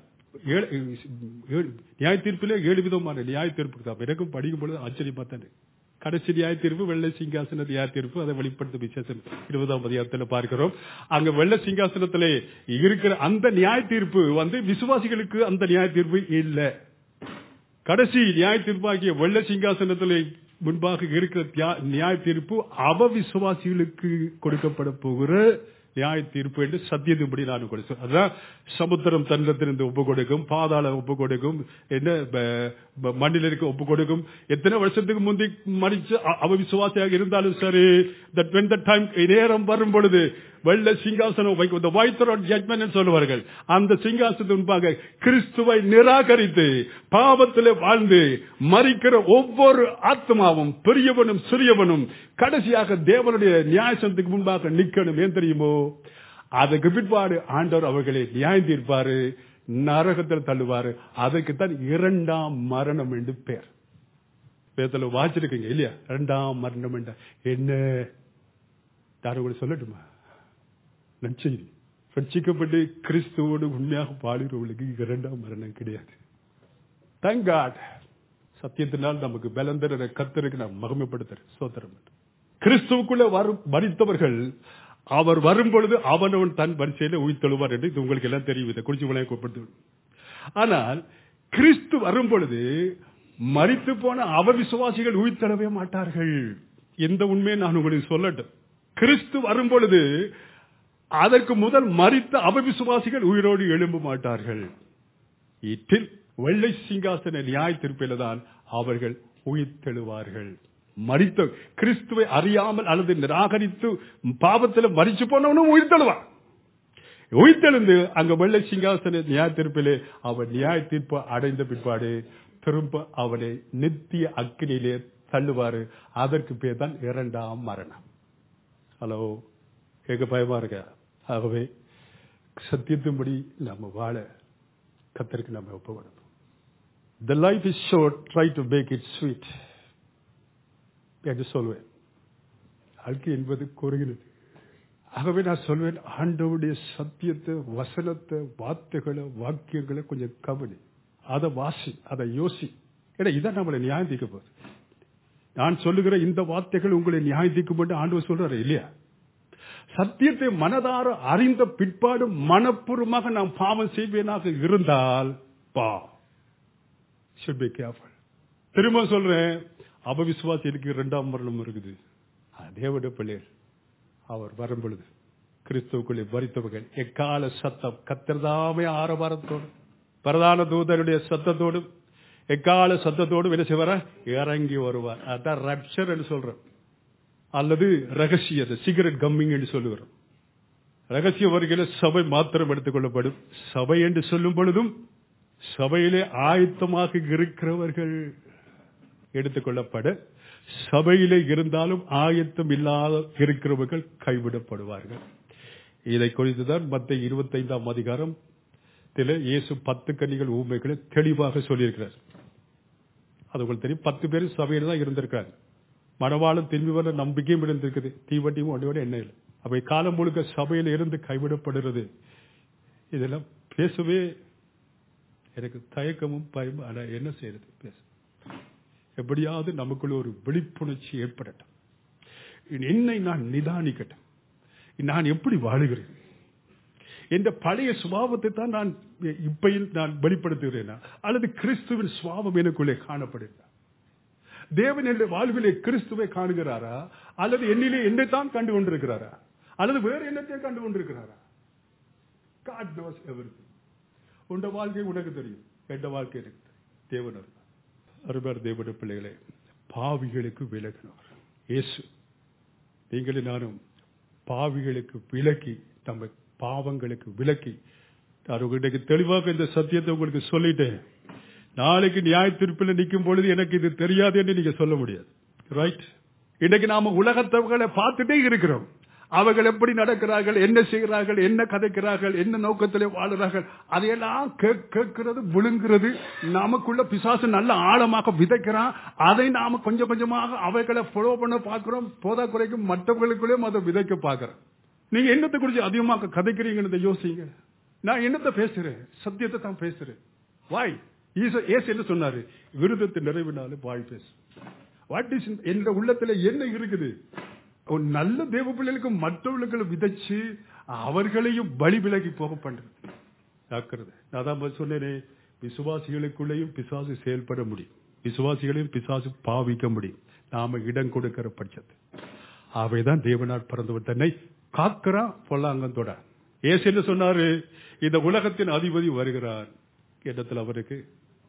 நியாய தீர்ப்பிலே ஏழு விதமான நியாய தீர்ப்பு தான். எனக்கும் படிக்கும் பொழுது ஆச்சரியமா தானே. கடைசி நியாய தீர்ப்பு வெள்ளை சிங்காசன நியாய தீர்ப்பு, அதை வெளிப்படுத்தும் விசேஷம் இருபதாம் அதிகாரத்தில் பார்க்கிறோம். அங்க வெள்ளை சிங்காசனத்திலே இருக்கிற அந்த நியாய தீர்ப்பு வந்து விசுவாசிகளுக்கு அந்த நியாய தீர்ப்பு இல்லை. கடைசி நியாய தீர்ப்பாகிய வெள்ளை சிங்காசனத்திலே முன்பாக இருக்கிற நியாய தீர்ப்பு அவ விசுவாசிகளுக்கு கொடுக்கப்பட போகிற நியாய தீர்ப்பு என்று சத்தியத்தின்படி நான் கொடுத்தேன். அதான் சமுத்திரம் தன்னத்திலிருந்து ஒப்பு கொடுக்கும், பாதாள ஒப்பு கொடுக்கும், என்ன மண்ணில் இருக்க ஒப்பு கொடுக்கும். எத்தனை வருஷத்துக்கு முந்தி மறிச்சு அவ விசுவாசியாக இருந்தாலும் சரி, that when the time நேரம் வரும் பொழுது வெள்ள சிங்காசனம் சொல்லுவார்கள். அந்த சிங்காசனத்தின் முன்பாக கிறிஸ்துவை நிராகரித்து பாவத்திலே வாழ்ந்து மறிக்கிற ஒவ்வொரு ஆத்மாவும் பெரியவனும் சிறியவனும் கடைசியாக தேவனுடைய நியாயசனத்துக்கு முன்பாக நிற்கணும். ஏன் தெரியுமோ? அதுக்கு பிற்பாடு ஆண்டவர் அவர்களை நியாயம் தீர்ப்பாரு, நரகத்தில் தள்ளுவாரு. அதற்குத்தான் இரண்டாம் மரணம் என்று பேர். வேதத்துல வாசிருக்கீங்க இல்லையா? இரண்டாம் மரணம் என்ற என்ன யாரும் கூட சொல்லட்டுமா? நற்செய்தி. ரட்சிக்கப்பட்டு கிறிஸ்துவோடு உண்மையாக வாழுகிறவர்களுக்கு இரண்டாம் மரணம் கிடையாது. Thank God. சத்தியத்தினால் நமக்கு பலம் தர கர்த்தருக்கு நாம் மகிமைப்படுத்துறேன். ஸ்தோத்திரம். கிறிஸ்துவுக்குள்ள வரும் மரித்தவர்கள் அவர் வரும் பொழுது அவனவன் தன் வரிசையில உயிர்த்தெழுவார் என்று இது உங்களுக்கு எல்லாம் தெரியும். இதை குறிச்சு உலகம் கூப்பிடுது. ஆனால் கிறிஸ்து வரும் பொழுது மரித்து போன அவவிசுவாசிகள் உயிர்த்தெழவே மாட்டார்கள். இந்த உண்மையை நான் உங்களுக்கு சொல்லட்டும். கிறிஸ்து வரும் பொழுது அதற்கு முதல் மரித்த அவவிசுவாசிகள் உயிரோடு எழும்ப மாட்டார்கள். இட்டில் வெள்ளை சிங்காசன நியாய தீர்ப்பில் தான் அவர்கள் உயிர்த்தெழுவார்கள். மரித்த கிறிஸ்துவை அறியாமல் அல்லது நிராகரித்து பாவத்தில் மரிச்சு போனவனும் உயிர்த்தெழுவான். உயிர்த்தெழுந்து அங்க வெள்ளை சிங்காசன நியாய தீர்ப்பிலே அவன் நியாய தீர்ப்பு அடைந்த பிற்பாடு திரும்ப அவனை நித்திய அக்கினியிலே தள்ளுவாரு. அதற்கு பேர் தான் இரண்டாம் மரணம். ஹலோ, கேட்க பயமா இருக்க? ஆகவே சத்தியத்தின்படி நம்ம வாழ கர்த்தருக்கு நம்ம ஒப்புக்கொள்ளணும். The life is short, try to make it sweet என்று சொல்வேன். வாழ்க்கை என்பது குறுகினது. ஆகவே நான் சொல்வேன், ஆண்டவருடைய சத்தியத்தை, வசனத்தை, வார்த்தைகளை, வாக்கியங்களை கொஞ்சம் கவனி, அதை வாசி, அதை யோசி. ஏன்னா இதான் நம்மளை நியாயம் தீர்க்க போகுது. நான் சொல்லுகிற இந்த வார்த்தைகள் உங்களை நியாயம் தீர்க்கும் என்று ஆண்டவர் சொல்றாரு இல்லையா? சத்தியத்தை மனதார அறிந்த பிற்பாடு மனப்பூர்வமாக நாம் பாவம் செய்வேனாக இருந்தால் பா should be careful. திரும்ப சொல்றேன், அபவிசுவாசிகளுக்கு இரண்டாம் மரணம் இருக்குது. தேவனுடைய பிள்ளைகள் அவர் வரும் பொழுது கிறிஸ்துவுக்குள்ளே மரித்தவர்கள் எக்கால சத்தம் கத்திரதாமே ஆரவாரத்தோடு பிரதான தூதருடைய சத்தத்தோடு எக்கால சத்தத்தோடு என்ன செய்வார இறங்கி வருவார். அதான் ரப்சர் என்று சொல்றோம், அல்லது ரகசிய சிகரெட் கம்மிங் என்று சொல்லுகிறோம். ரகசிய வருகையில சபை மாத்திரம் எடுத்துக் கொள்ளப்படும். சபை என்று சொல்லும் பொழுதும் சபையிலே ஆயத்தமாக இருக்கிறவர்கள் எடுத்துக் கொள்ளப்பட, சபையிலே இருந்தாலும் ஆயத்தம் இல்லாத இருக்கிறவர்கள் கைவிடப்படுவார்கள். இதை குறித்துதான் மத்தேயு இருபத்தி ஐந்தாம் அதிகாரம் இயேசு பத்து கன்னிகள் ஊமைகளை தெளிவாக சொல்லியிருக்கிறார். அது உங்களுக்கு தெரியும். பத்து பேர் சபையில தான் இருந்திருக்காங்க. மணவாளன் திரும்பி வர நம்பிக்கையும் இருந்திருக்குது. தீவட்டியும் ஒன்றோட என்ன இல்லை. அவை காலம் முழுக்க சபையில் இருந்து கைவிடப்படுறது. இதெல்லாம் பேசவே எனக்கு தயக்கமும் பயம். ஆனா என்ன செய்யறது? பேச எப்படியாவது நமக்குள்ள ஒரு விழிப்புணர்ச்சி ஏற்படட்டும். என்னை நான் நிதானிக்கட்டும். நான் எப்படி வாழுகிறேன்? என்ற பழைய சுபாவத்தை தான் நான் இப்பையில் நான் வெளிப்படுத்துகிறேனா, அல்லது கிறிஸ்துவின் சுபாவம் எனக்குள்ளே காணப்படுகிறா? தேவன் என்னுடைய வாழ்விலே கிறிஸ்துவை காணுகிறாரா, அல்லது என்னிலே என்னை தான் கண்டு கொண்டிருக்கிறாரா, அல்லது வேறு என்னத்தையும் கண்டு கொண்டிருக்கிறாரா? God knows everything. உண்ட வாழ்க்கை உனக்கு தெரியும், எந்த வாழ்க்கை எனக்கு தெரியும். தேவன் அருமையான தேவனுடைய பிள்ளைகளே, பாவிகளுக்கு விலகினவர் இயேசு. நீங்களும் நானும் பாவிகளுக்கு விலக்கி, நம்ம பாவங்களுக்கு விலக்கி, உங்களுக்கு தெளிவாக இந்த சத்தியத்தை உங்களுக்கு சொல்லிட்டேன். நாளைக்கு நியாய தீர்ப்பில் நிற்கும் பொழுது எனக்கு இது தெரியாது என்று நீங்க சொல்ல முடியாது. ரைட்? இன்னைக்கு நாம உலகத்தவர்களை பார்த்துட்டே இருக்கிறோம். அவர்கள் எப்படி நடக்கிறார்கள், என்ன செய்கிறார்கள், என்ன கதைக்கிறார்கள், என்ன நோக்கத்திலே வாழுறார்கள், அதையெல்லாம் கேட்கிறது, விழுங்குறது. நமக்குள்ள பிசாசு நல்ல ஆழமாக விதைக்கிறான். அதை நாம கொஞ்சம் கொஞ்சமாக அவைகளை ஃபாலோ பண்ண பார்க்கிறோம். போதா குறைக்கும் மற்றவர்களுக்குள்ளேயும் அதை விதைக்க பார்க்கிறோம். நீங்க என்னத்தை குறித்து அதிகமாக கதைக்கிறீங்கன்னு யோசிங்க. நான் என்னத்தை பேசுறேன்? சத்தியத்தை தான் பேசுறேன். வாய் ஏசு என்ன சொன்னாரு? விருதத்தை நிறைவினாலும் வாய் பேசு. வாட் இஸ் என்ற உள்ளத்துல என்ன இருக்குது? ஒரு நல்ல தேவ பிள்ளைகளுக்கு மற்றவர்களுக்கு விதைச்சு அவர்களையும் பலி விலகி போக பண்றது. நான் தான் சொன்னேனே, விசுவாசிகளுக்குள்ளேயும் பிசாசு செயல்பட முடியும், விசுவாசிகளையும் பிசாசு பாவிக்க முடியும், நாம இடம் கொடுக்கிற பட்சத்து. அவைதான் தேவனாட் பிறந்தவர் தன்னை காக்கிறான் பொல்லாங்கத்தோட. ஏசு என்ன சொன்னாரு? இந்த உலகத்தின் அதிபதி வருகிறார். இடத்துல அவருக்கு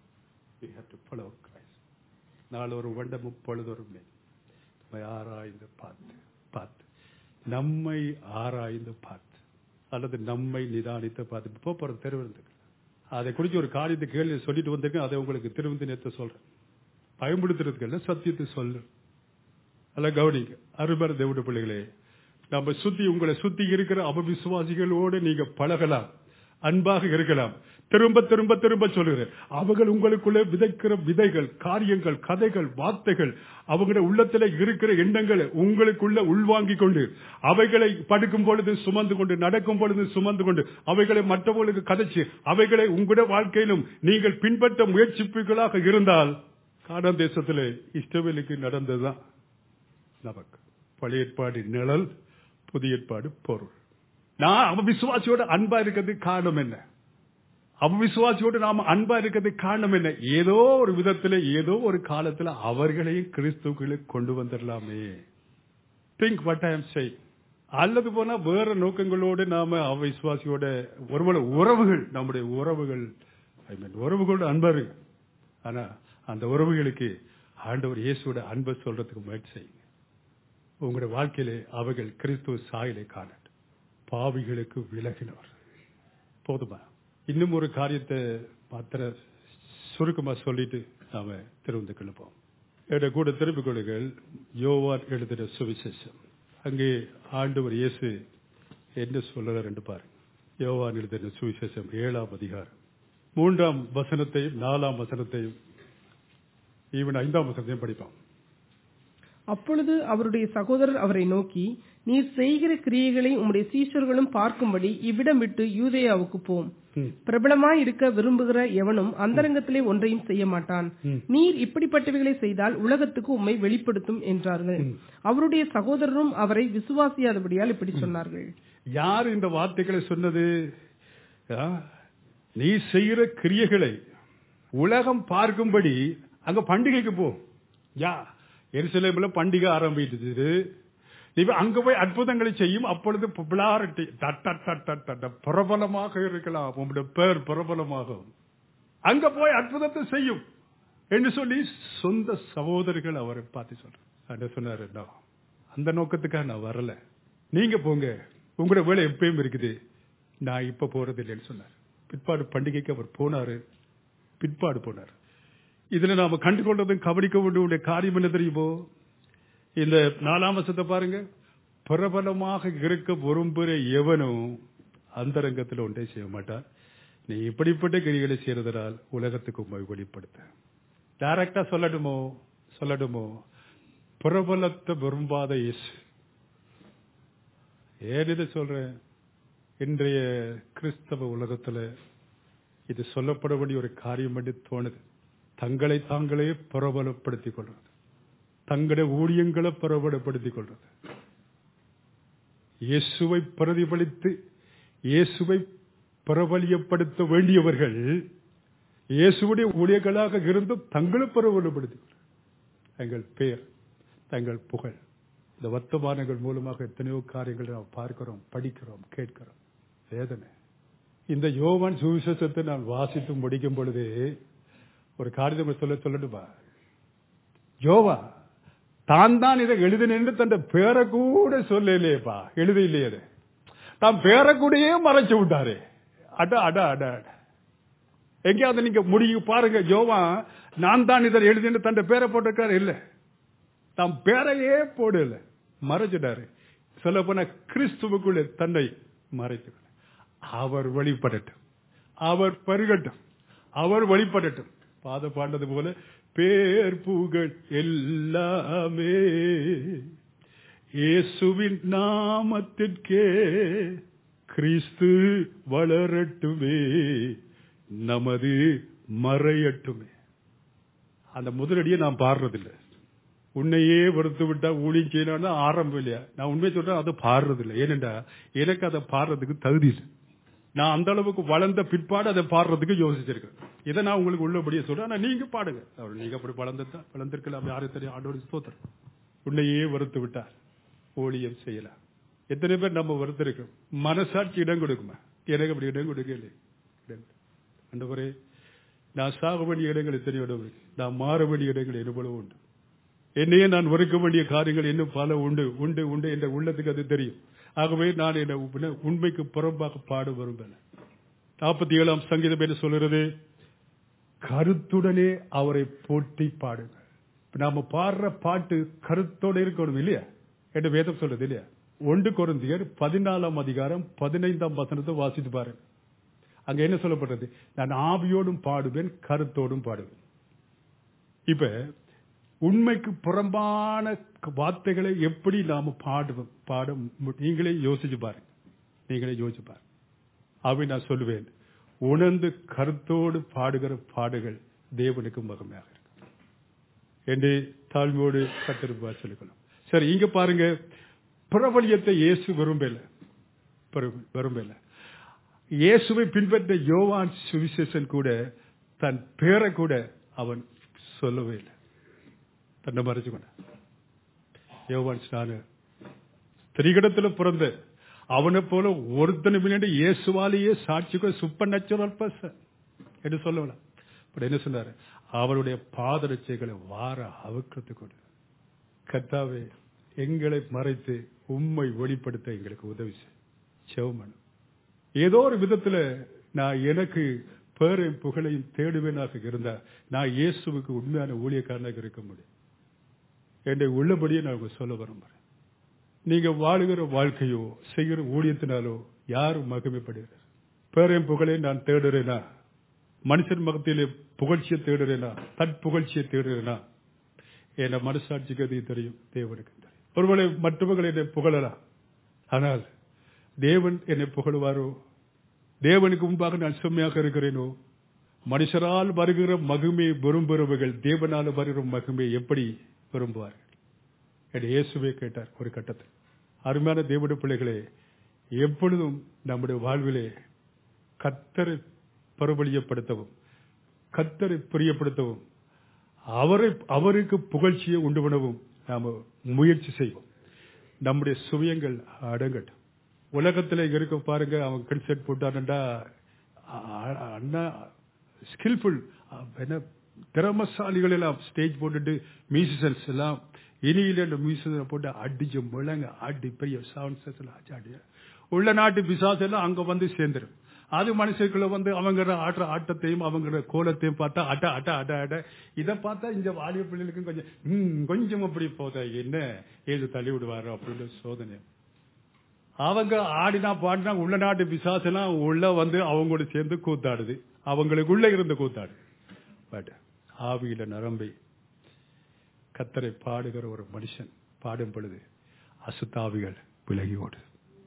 நாலு ஒரு வண்டமும் பொழுதொரும் ஆராய்ந்து பார்த்து பார்த்து நம்மை ஆராய்ந்து பார்த்து அல்லது நம்மை நிதானித்து பார்த்து போற தெருவு அதை குறித்து ஒரு காரியத்தை கேள்வி சொல்லிட்டு வந்திருக்கேன். அதை உங்களுக்கு திரும்ப நேற்று சொல்றேன். பயன்படுத்துறதுக்கு சத்தியத்தை சொல்லு. அல்ல கவனிங்க. அருமையான தேவனுடைய பிள்ளைகளே, நம்ம சுத்தி உங்களை சுத்தி இருக்கிற அபவிசுவாசிகளோடு நீங்க பழகலாம், அன்பாக இருக்கலாம். திரும்ப திரும்ப திரும்ப சொல்லுகிறேன், அவர்கள் உங்களுக்குள்ள விதைக்கிற விதைகள், காரியங்கள், கதைகள், வார்த்தைகள், அவங்களுடைய உள்ளத்துல இருக்கிற எண்ணங்களை உங்களுக்குள்ள உள்வாங்கிக் கொண்டு அவைகளை படுக்கும் பொழுது சுமந்து கொண்டு, நடக்கும் பொழுது சுமந்து கொண்டு, அவைகளை மற்றவர்களுக்கு கதைச்சு அவைகளை உங்களுடைய வாழ்க்கையிலும் நீங்கள் பின்பற்ற முயற்சிப்புகளாக இருந்தால், கானான் தேசத்திலே இஸ்ரவேலுக்கு நடந்ததுதான் நமக்கு. பழைய ஏற்பாடு நிழல், புதிய ஏற்பாடு பொருள். நான் அவ விசுவாசியோட அன்பா இருக்கிறது காரணம் என்ன? அவ விசுவாசியோடு நாம அன்பா இருக்கிறது காரணம் என்ன? ஏதோ ஒரு விதத்துல, ஏதோ ஒரு காலத்துல அவர்களையும் கிறிஸ்துவுக்குள்ளே கொண்டு வந்துடலாமே. Think what I am saying. அல்லது போனா வேற நோக்கங்களோடு நாம அவ விசுவாசியோட ஒருவேளை உறவுகள், நம்முடைய உறவுகள், ஐ மீன் உறவுகளோட அன்பா இருக்கு. ஆனா அந்த உறவுகளுக்கு ஆண்டவர் இயேசுவோட அன்பை சொல்றதுக்கு முயற்சி செய்யுங்க. உங்களுடைய வாழ்க்கையிலே அவர்கள் கிறிஸ்துவ சாயலை காணட்டும். பாவிகளுக்கு விலகினவர். போதுமா? இன்னும் ஒரு காரியத்தை மாத்திர சுருக்கமா சொல்லிட்டு நாம திரும்ப கிளப்போம். என்னோட கூட திருப்பிக் கொள்ளுங்கள். யோவான் எழுதின சுவிசேஷம். அங்கே ஆண்டவர் இயேசு என்ன சொல்றார் என்று பாருங்க. யோவான் எழுதின சுவிசேஷம் ஏழாம் அதிகாரம் மூன்றாம் வசனத்தையும் நாலாம் வசனத்தையும் ஈவன் ஐந்தாம் வசனத்தையும் படிப்போம். அப்பொழுது அவருடைய சகோதரர் அவரை நோக்கி, நீர் செய்கிற கிரியைகளை உம்முடைய சீஷர்களும் பார்க்கும்படி இவ்விடம் விட்டு யூதேயாவுக்கு போம். பிரபலமாய் இருக்க விரும்புகிற எவனும் அந்தரங்கத்திலே ஒன்றையும் செய்ய மாட்டான். நீர் இப்படிப்பட்டவைகளை செய்தால் உலகத்துக்கு உம்மை வெளிப்படுத்தும் என்றார்கள். அவருடைய சகோதரரும் அவரை விசுவாசியாதபடியால் இப்படி சொன்னார்கள். யார் இந்த வார்த்தைகளை சொன்னது? நீ செய்கிற கிரியைகளை உலகம் பார்க்கும்படி அங்க பண்டிகைக்கு போ. யா எருசலேமில் பண்டிகை ஆரம்பித்தது. நீ அங்க போய் அற்புதங்களை செய்யும். அப்பொழுது பாப்புலாரிட்டி பிரபலமாக இருக்கலாம், உங்களுடைய பேர் பிரபலமாகும். அங்க போய் அற்புதத்தை செய்யும் என்று சொல்லி சொந்த சகோதரர்கள் அவரை பார்த்து சொல்ற சொன்னாரு, அந்த நோக்கத்துக்காக நான் வரல, நீங்க போங்க, உங்களோட வேலை எப்பயும் இருக்குது, நான் இப்ப போறது இல்லைன்னு சொன்னார். பிற்பாடு பண்டிகைக்கு அவர் போனாரு. பிற்பாடு போனார். இதுல நாம கண்டுகொண்டதும் கவனிக்க வேண்டிய காரியம் என்ன தெரியுமோ? இந்த நாலாம் வசனத்தை பாருங்க. பிரபலமாக இருக்க விரும்புகிற எவனும் அந்தரங்கத்தில் ஒன்றை செய்ய மாட்டான். நீ இப்படிப்பட்ட கிரிகளை செய்யறதால் உலகத்துக்கு உண்மை வெளிப்படுத்த. டைரக்டா சொல்லட்டுமோ சொல்லட்டுமோ பிரபலத்தை விரும்பாத இயேசு. ஏன் இதை சொல்றேன்? இன்றைய கிறிஸ்தவ உலகத்துல இது சொல்லப்பட வேண்டிய ஒரு காரியம் என்று தோணுது. தங்களை தாங்களே பிரபலப்படுத்திக் கொள்றது, தங்களுடைய ஊழியங்களை பிரபலப்படுத்திக் கொள்றது. இயேசுவை பிரதிபலித்து இயேசுவை பிரபலியப்படுத்த வேண்டியவர்கள் இயேசுடைய ஊழியர்களாக இருந்து தங்களை பிரபலப்படுத்திக் கொள்றது. தங்கள் பெயர், தங்கள் புகழ். இந்த வர்த்தமானங்கள் மூலமாக எத்தனையோ காரியங்களை நாம் பார்க்கிறோம், படிக்கிறோம், கேட்கிறோம். வேதனை. இந்த யோவான் சுவிசேஷத்தை நான் வாசித்து முடிக்கும் பொழுது ஒரு காரியம் சொல்ல சொல்லட்டுமா? யோவா தான் தான் இதை எழுதினு தன் பேரை கூட சொல்லலையேப்பா, எழுத இல்லையே, தான் பேரை கூடயே மறைச்சு விட்டாரு. அட அட அட அட எங்கேயாவது நீங்க முடியும் பாருங்க. யோவா நான் தான் இதை எழுதினு தன் பேரை போட்டிருக்காரு இல்ல, தான் பேரையே போடல, மறைச்சிட்டாரு. சொல்ல போன கிறிஸ்துவுக்குள்ளே தன்னை மறைத்து அவர் வெளிப்படட்டும், அவர் பெருகட்டும், அவர் வெளிப்படட்டும். பாத பாண்டது போல பேர் புகழ் எல்லாமே இயேசுவின் நாமத்திற்கே, கிறிஸ்து வளரட்டுமே, நமது மறையட்டுமே. அந்த முதலடியை நான் பாடுறதில்லை. உன்னையே வெறுத்து விட்டா ஊழியம் செய்யணும் ஆரம்பம் இல்லையா? நான் உண்மையை சொல்றேன், அதை பாடுறதில்லை. ஏனென்றா எனக்கு அதை பாடுறதுக்கு தகுதி இல்லை. நான் அந்த அளவுக்கு வளர்ந்த பிற்பாடு அதை பாடுறதுக்கு யோசிச்சிருக்கேன். இதை நான் உங்களுக்கு உள்ளபடியே சொல்றேன். ஆனா நீங்க பாடுங்க. நீங்க அப்படி வளர்ந்துட்டா வளர்ந்திருக்கலாம், யாரும் தெரியும். ஆண்டோட ஸ்தோத்திரம். உன்னையே வெறுத்து விட்டார், ஊழியம் செய்யலாம். எத்தனை பேர் நம்ம வெறுத்திருக்கோம்? மனசாட்சி இடம் கொடுக்குமா? எனக்கு அப்படி இடம் கொடுக்கல. ஆண்டவரே, நான் சாக வேண்டிய இடங்கள் எத்தனை இடம் இருக்கு, நான் மாற வேண்டிய இடங்கள் எவ்வளவு உண்டு, என்னையே நான் வெறுக்க வேண்டிய காரியங்கள் இன்னும் பல உண்டு உண்டு உண்டு என்ற உள்ளத்துக்கு அது தெரியும். ஆகவே நான் என்ன உண்மைக்கு புறம்பாக பாட விரும்பல. நாற்பத்தி ஏழாம் சங்கீதம் என்ன சொல்கிறது? கருத்துடனே அவரை போட்டி பாடுங்க. நாம பாடுற பாட்டு கருத்தோட இருக்கணும் இல்லையா? என்று வேதம் சொல்றது இல்லையா? ஒன்று கொரிந்தியர் பதினாலாம் அதிகாரம் பதினைந்தாம் வசனத்தை வாசித்து பாருங்க. அங்க என்ன சொல்லப்பட்டது? நான் ஆவியோடும் பாடுவேன், கருத்தோடும் பாடுவேன். இப்ப உண்மைக்கு புறம்பான வார்த்தைகளை எப்படி நாம பாடுவோம்? பாட நீங்களே யோசிச்சு பாருங்க. நீங்களே யோசிச்சு பாருங்க. அப்படி நான் சொல்லுவேன், உணர்ந்து கருத்தோடு பாடுகிற பாடுகள் தேவனுக்கு மகிமையாக இருக்கு என்று தாழ்மையோடு கத்திருப்பா சொல்லிக்கணும். சரி, இங்க பாருங்க, பிரபலியத்தை இயேசு விரும்பல விரும்பல இயேசுவை பின்பற்ற யோவான் சுவிசேஷன் கூட தன் பேரை கூட அவன் சொல்லவே இல்லை. தன்னை மறைச்சு கொண்ட யோவான் ஸ்நானகர் ஸ்திரீகளிடத்தில் பிறந்த அவனை போல ஒருத்தனை பின்னாடி இயேசுவாலேயே சாட்சிக்கு சூப்பர் நேச்சுரல் பர்சன் என்று சொல்லல. என்ன சொன்னாரு? அவருடைய பாதரட்சைகளை வார அவுக்கிறதுக்கு கர்த்தாவே எங்களை மறைத்து உம்மை வெளிப்படுத்த எங்களுக்கு உதவி செவமன். ஏதோ ஒரு விதத்துல நான் எனக்கு பேரையும் புகழையும் தேடுவேனாக இருந்தா நான் இயேசுவுக்கு உண்மையான ஊழியக்காரனாக இருக்க முடியும் என்னை உள்ளபடியே நான் சொல்ல விரும்புறேன். நீங்க வாழுகிற வாழ்க்கையோ செய்கிற ஊழியத்தினாலோ யாரும் மகிமைப்படுகிறார்? பேரையும் புகழையும் நான் தேடுறேனா? மனுஷன் மகத்திலே புகழ்ச்சியை தேடுறேனா? தற்புகழ்ச்சியை தேடுறேனா? என் மனசாட்சிக்கு அது தெரியும், தேவனுக்கு தெரியும். ஒருவேளை மற்றவர்கள் என்னை புகழலாம், ஆனால் தேவன் என்னை புகழுவாரோ? தேவனுக்கு முன்பாக நான் செம்மையாக இருக்கிறேனோ? மனுஷரால் வருகிற மகிமையை விரும்புகிறவர்கள் தேவனால் வருகிற மகிமையை எப்படி விரும்புவார்கள்? என் இயேசுவே கேட்டார் ஒரு கட்டத்தில். அருமையான தேவனுடைய பிள்ளைகளே, எப்பொழுதும் நம்முடைய வாழ்விலே கர்த்தரை பிரபலியப்படுத்தவும் கர்த்தரை பிரியப்படுத்தவும் அவரை அவருக்கு புகழ்ச்சியை உண்டு பண்ணவும் நாம முயற்சி செய்வோம். நம்முடைய சுயங்கள் அடங்கட்டும். உலகத்தில் இருக்க பாருங்க, அவன் கன்செர்ட் போட்டான்டா அண்ணா ஸ்கில்ஃபுல் திறமசாலிகள் எல்லாம் ஸ்டேஜ் போட்டுட்டு மியூசிஷியன்ஸ் எல்லாம் இனியில மியூசிஷியன் போட்டு அடிச்சு முழங்க அடி பெரிய சவுண்ட்ஸ் எல்லாம் அடி உள்ள நாட்டு பிசாசு எல்லாம் அங்க வந்து சேர்ந்துடும். அது மனுஷக்குள்ள வந்து அவங்க ஆடுற ஆட்டத்தையும் அவங்க கோலத்தையும் பார்த்தா அட்ட அட்ட அட்ட அட்ட இதை பார்த்தா இந்த வாலிய பிள்ளைகளுக்கும் கொஞ்சம் ம் கொஞ்சம் அப்படி போதா என்ன ஏது தள்ளி விடுவாரோ அப்படின்னு சோதனை. அவங்க ஆடினா பாடினா உள்ள நாட்டு பிசாசெல்லாம் உள்ள வந்து அவங்களோட சேர்ந்து கூத்தாடுது, அவங்களுக்குள்ள இருந்து கூத்தாடு. பட் ஆவியில நரம்பை கத்தரை பாடுகிற ஒரு மனுஷன் பாடும் பொழுது அசுத்தாவிகள் விலகியோடு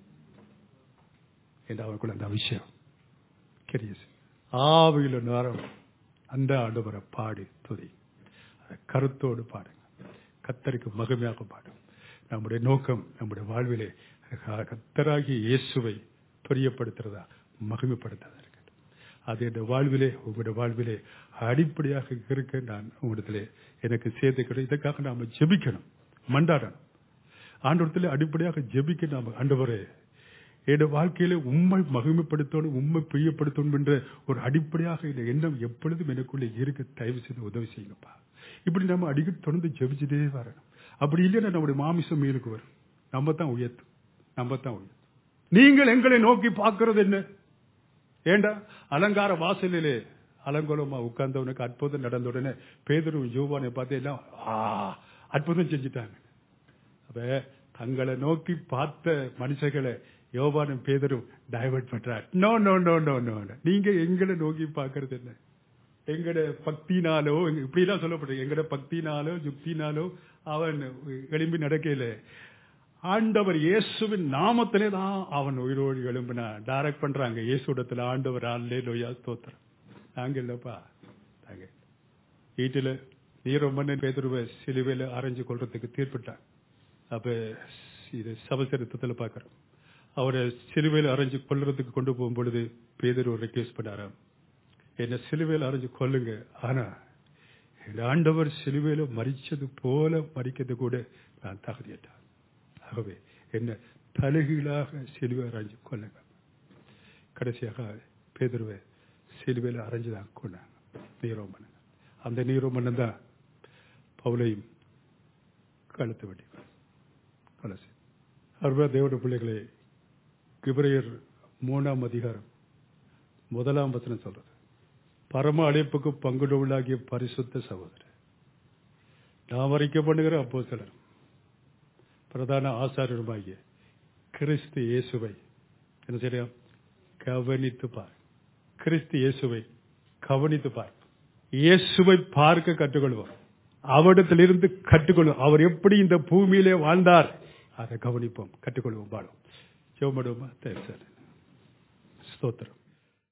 என்று அவனுக்குள்ள அந்த விஷயம் ஆவியில நரம் அந்த ஆண்டவரை பாடி துதி கருத்தோடு பாடுங்க. கத்தருக்கு மகிமையாக பாடும். நம்முடைய நோக்கம் நம்முடைய வாழ்விலே கர்த்தராகிய இயேசுவை பிரியப்படுத்துறதா மகிமைப்படுத்துறதா இருக்கட்டும். அது என் வாழ்விலே உங்களுடைய வாழ்விலே அடிப்படையாக இருக்க நான் உங்களிடத்திலே எனக்கு சேர்த்துக்கிறேன். இதற்காக நாம ஜெபிக்கணும், மண்டாடணும். ஆண்டவரத்திலே அடிப்படையாக ஜெபிக்க நாம ஆண்டவரே என் வாழ்க்கையில உண்மை மகிமைப்படுத்தணும், உண்மை பிரியப்படுத்தணும் என்ற ஒரு அடிப்படையாக இந்த எண்ணம் எப்பொழுதும் எனக்குள்ளே இருக்க தயவு செய்து உதவி செய்யுங்கப்பா. இப்படி நம்ம அடிக்கடி தொடர்ந்து ஜெபிச்சுட்டே வரணும். அப்படி இல்லைன்னா நம்முடைய மாமிசம் மேலுக்கு வரும். நம்ம தான் உயர்த்தும், நம்ம தான் உயர்த்தும். நீங்கள் எங்களை நோக்கி பார்க்கிறது என்ன? ஏண்டா அலங்கார வாசலிலே அலங்கோலமா உட்கார்ந்தவனுக்கு அற்புதம் நடந்த உடனே பேதுரு யோவானை பார்த்து எல்லாம் அற்புதம் செஞ்சுட்டாங்க. அப்ப தங்களை நோக்கி பார்த்த மனுஷர்களை யோவானும் பேதரும் டைவர்ட் பண்றார். No no no no no நீங்க எங்களை நோக்கி பார்க்கறது என்ன? எங்கட பக்தினாலோ இப்படி எல்லாம் சொல்லப்படுது. எங்கட பக்தினாலோ யுக்தினாலோ அவன் எழும்பி நடக்கல. ஆண்டவர் இயேசுவின் நாமத்திலே தான் அவன் உயிரோடு எழும்பினா. டைரக்ட் பண்றாங்க இயேசுடத்துல ஆண்டவர் அல்லேலூயா ஸ்தோத்திரம். நாங்க இல்லப்பா, நாங்க வீட்டுல நீரோமன்னன் பேதுருவை சிலுவையில அரைஞ்சு கொள்றதுக்கு தீர்ப்பிட்டான். அப்ப இது சபசரித்தத்துல பாக்கிறோம். அவரை சிலுவையில் அரைஞ்சு கொல்றதுக்கு கொண்டு போகும் பொழுது பேதுரு ரெக்வெஸ்ட் பண்ணாராம், என்ன சிலுவையில் அரைஞ்சு கொல்லுங்க, ஆனா ஆண்டவர் சிலுவையில மரிச்சது போல மரிக்கிறது கூட நான் தகுதியிட்டான். ஆகவே என்ன தலைகீழாக சிலுவை அரைஞ்சு கொல்லுங்க. கடைசியாக பேதுருவை சிலுவையில் அரைஞ்சுதான் கொண்டாங்க நீரோமன்னன். அந்த நீரோமன்னன் தான் பவுலையும் கழுத்து வெட்டி கொலை செய்தார். அருமையான தேவனுடைய பிள்ளைகளே, எபிரேயர் மூணாம் அதிகாரம் முதலாம் வசனம் சொல்றது, பரம அழைப்புக்கு பங்குள்ளவர்களாகிய பரிசுத்த சகோதரர், நாம் அறிக்கை பண்ணுகிற அப்போஸ்தலர் பிரதான ஆசாரியருமாகிய கிறிஸ்து இயேசுவை என்ன செய்ய கவனித்து பார். கிறிஸ்து இயேசுவை கவனித்து பார். இயேசுவை பார்க்க கற்றுக்கொள்வோம். அவரிடத்திலிருந்து கற்றுக்கொள்வோம். அவர் எப்படி இந்த பூமியிலே வாழ்ந்தார் அதை கவனிப்போம், கற்றுக்கொள்வோம், பாடும். ஜெபம் பண்ணுவோமா? ஸ்தோத்திரம்.